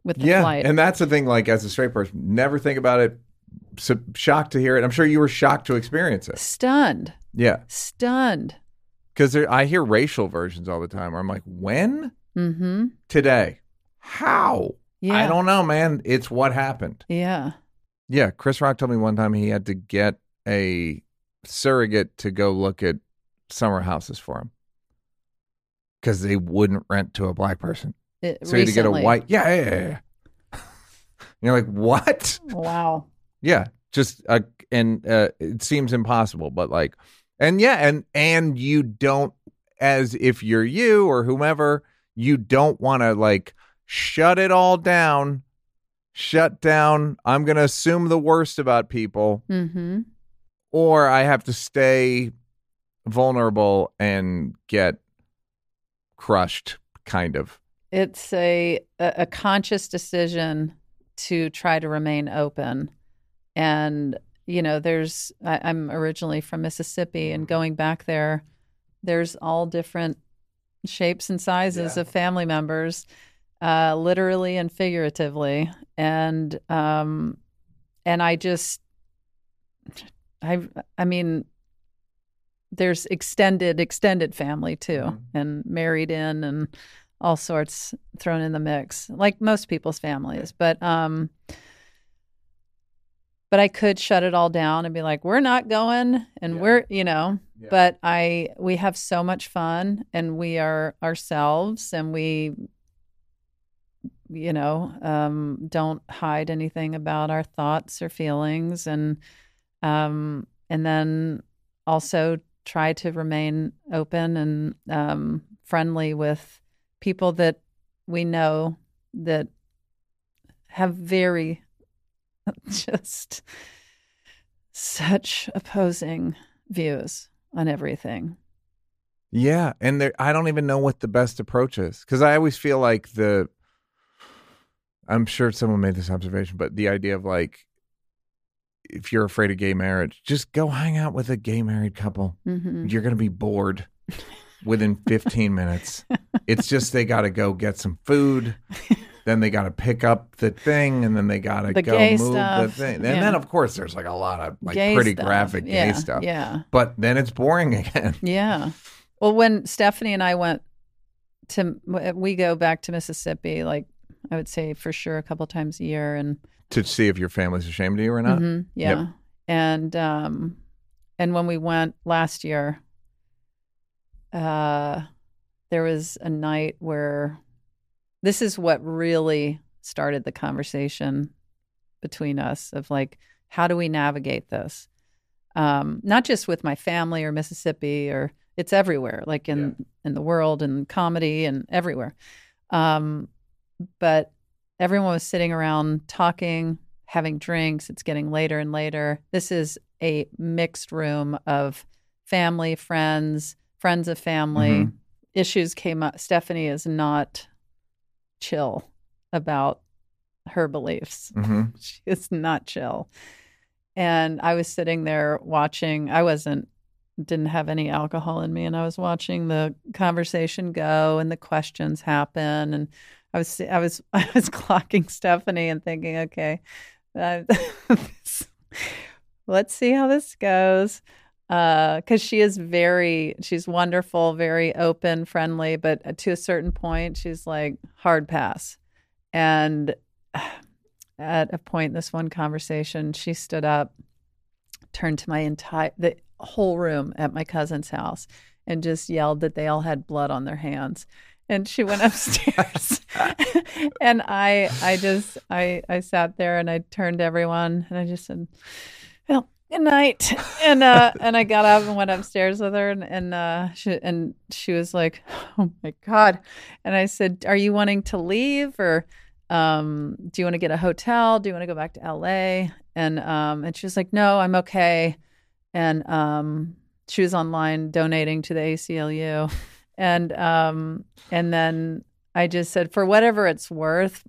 with the flight. And that's the thing, like, as a straight person, never think about it. So shocked to hear it. I'm sure you were shocked to experience it. Stunned. Yeah. Stunned. Because I hear racial versions all the time where I'm like, when? Mm-hmm. Today. How? Yeah. I don't know, man. It's what happened. Yeah. Yeah. Chris Rock told me one time he had to get a surrogate to go look at summer houses for him because they wouldn't rent to a black person. So he had to get a white. Yeah. You're like, what? Wow. Yeah. Just, and it seems impossible, but like, and you don't, as if you're you or whomever, you don't want to like shut it all down, shut down. I'm going to assume the worst about people, or I have to stay vulnerable and get crushed, kind of. It's a conscious decision to try to remain open. And, you know, I'm originally from Mississippi, and going back there's all different shapes and sizes of family members, literally and figuratively. And I mean, there's extended family too, and married in and all sorts thrown in the mix, like most people's families. But I could shut it all down and be like, we're not going, and we're, you know, but we have so much fun, and we are ourselves, and we, you know, don't hide anything about our thoughts or feelings. And then also try to remain open and friendly with people that we know that have very just such opposing views on everything. Yeah. And I don't even know what the best approach is, because I always feel like I'm sure someone made this observation, but the idea of like, if you're afraid of gay marriage, just go hang out with a gay married couple. You're going to be bored within 15 minutes. It's just they got to go get some food. Then they got to pick up the thing, and then they got to go move the thing. And then, of course, there's like a lot of like gay pretty stuff. graphic gay stuff. Yeah. But then it's boring again. Yeah. Well, when Stephanie and I we go back to Mississippi, like I would say for sure a couple times a year, and to see if your family's ashamed of you or not. Yeah. Yep. And when we went last year, there was a night where this is what really started the conversation between us of like, how do we navigate this? Not just with my family or Mississippi, or it's everywhere, like in the world and comedy and everywhere. But everyone was sitting around talking, having drinks. It's getting later and later. This is a mixed room of family, friends of family. Issues came up. Stephanie is not chill about her beliefs. She is not chill. And I was sitting there watching. Didn't have any alcohol in me, and I was watching the conversation go and the questions happen. And I was clocking Stephanie and thinking, okay, let's see how this goes. Because she's wonderful, very open, friendly, but to a certain point, she's like hard pass. And at a point in this one conversation, she stood up, turned to the whole room at my cousin's house, and just yelled that they all had blood on their hands. And she went upstairs. And I sat there and I turned to everyone and I just said, well, good night. And I got up and went upstairs with her, and she was like, oh my God. And I said, are you wanting to leave, or do you want to get a hotel? Do you want to go back to LA? And she was like, no, I'm okay. And she was online donating to the ACLU. And then I just said, for whatever it's worth,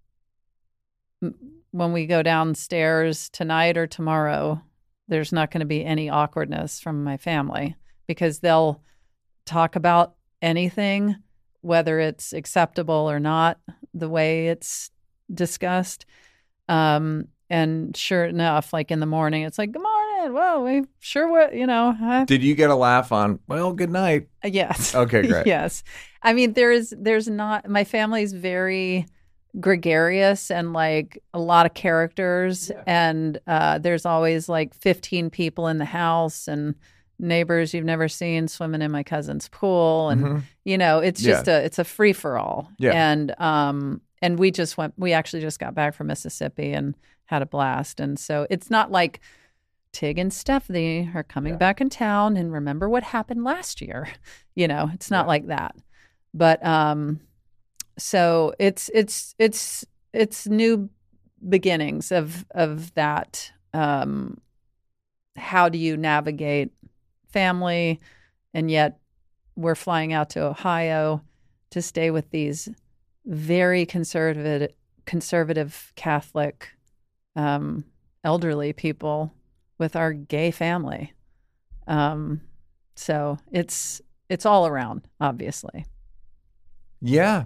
when we go downstairs tonight or tomorrow, there's not going to be any awkwardness from my family, because they'll talk about anything, whether it's acceptable or not, the way it's discussed. And sure enough, like in the morning, it's like, good morning. Well, we sure what, Did you get a laugh on, well, good night? Yes. Okay, great. Yes. I mean, there's not, my family's very gregarious and like a lot of characters. Yeah. And there's always like 15 people in the house and neighbors you've never seen swimming in my cousin's pool. And, it's just it's a free for all. Yeah. And we actually just got back from Mississippi and had a blast. And so it's not like Tig and Stephanie are coming back in town and remember what happened last year. It's not like that. But so it's new beginnings of that. How do you navigate family? And yet we're flying out to Ohio to stay with these very conservative Catholic elderly people with our gay family. So it's all around, obviously. Yeah.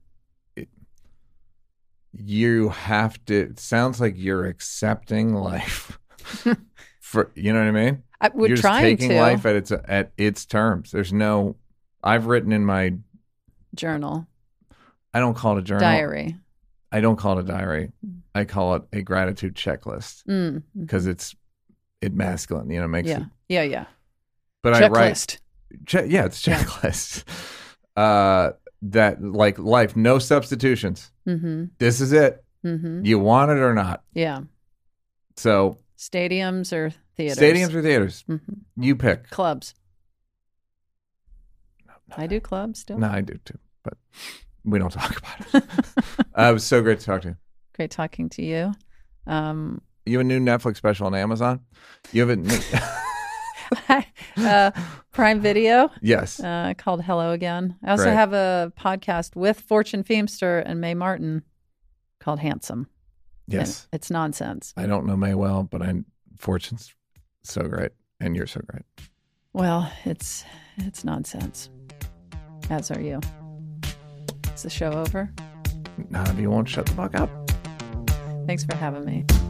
You have to, it sounds like you're accepting life for, you know what I mean? We're you're trying just taking to. life at its terms. There's no, I've written in my journal. I don't call it a journal. Diary. I don't call it a diary. I call it a gratitude checklist because it's masculine, makes it. Yeah. But checklist. I write, it's checklist. That like life, no substitutions. Mm-hmm. This is it. Mm-hmm. You want it or not. Yeah. So stadiums or theaters. Mm-hmm. You pick. Clubs. No, I do clubs still. No, I do too, but we don't talk about it. It was so great to talk to you. Great talking to you. You have a new Netflix special on Amazon? You have Prime Video. Yes. Called Hello Again. I also have a podcast with Fortune Feimster and Mae Martin called Handsome. Yes. And it's nonsense. I don't know Mae well, but Fortune's so great, and you're so great. Well, it's nonsense. As are you. Is the show over? Not if you won't shut the fuck up. Thanks for having me.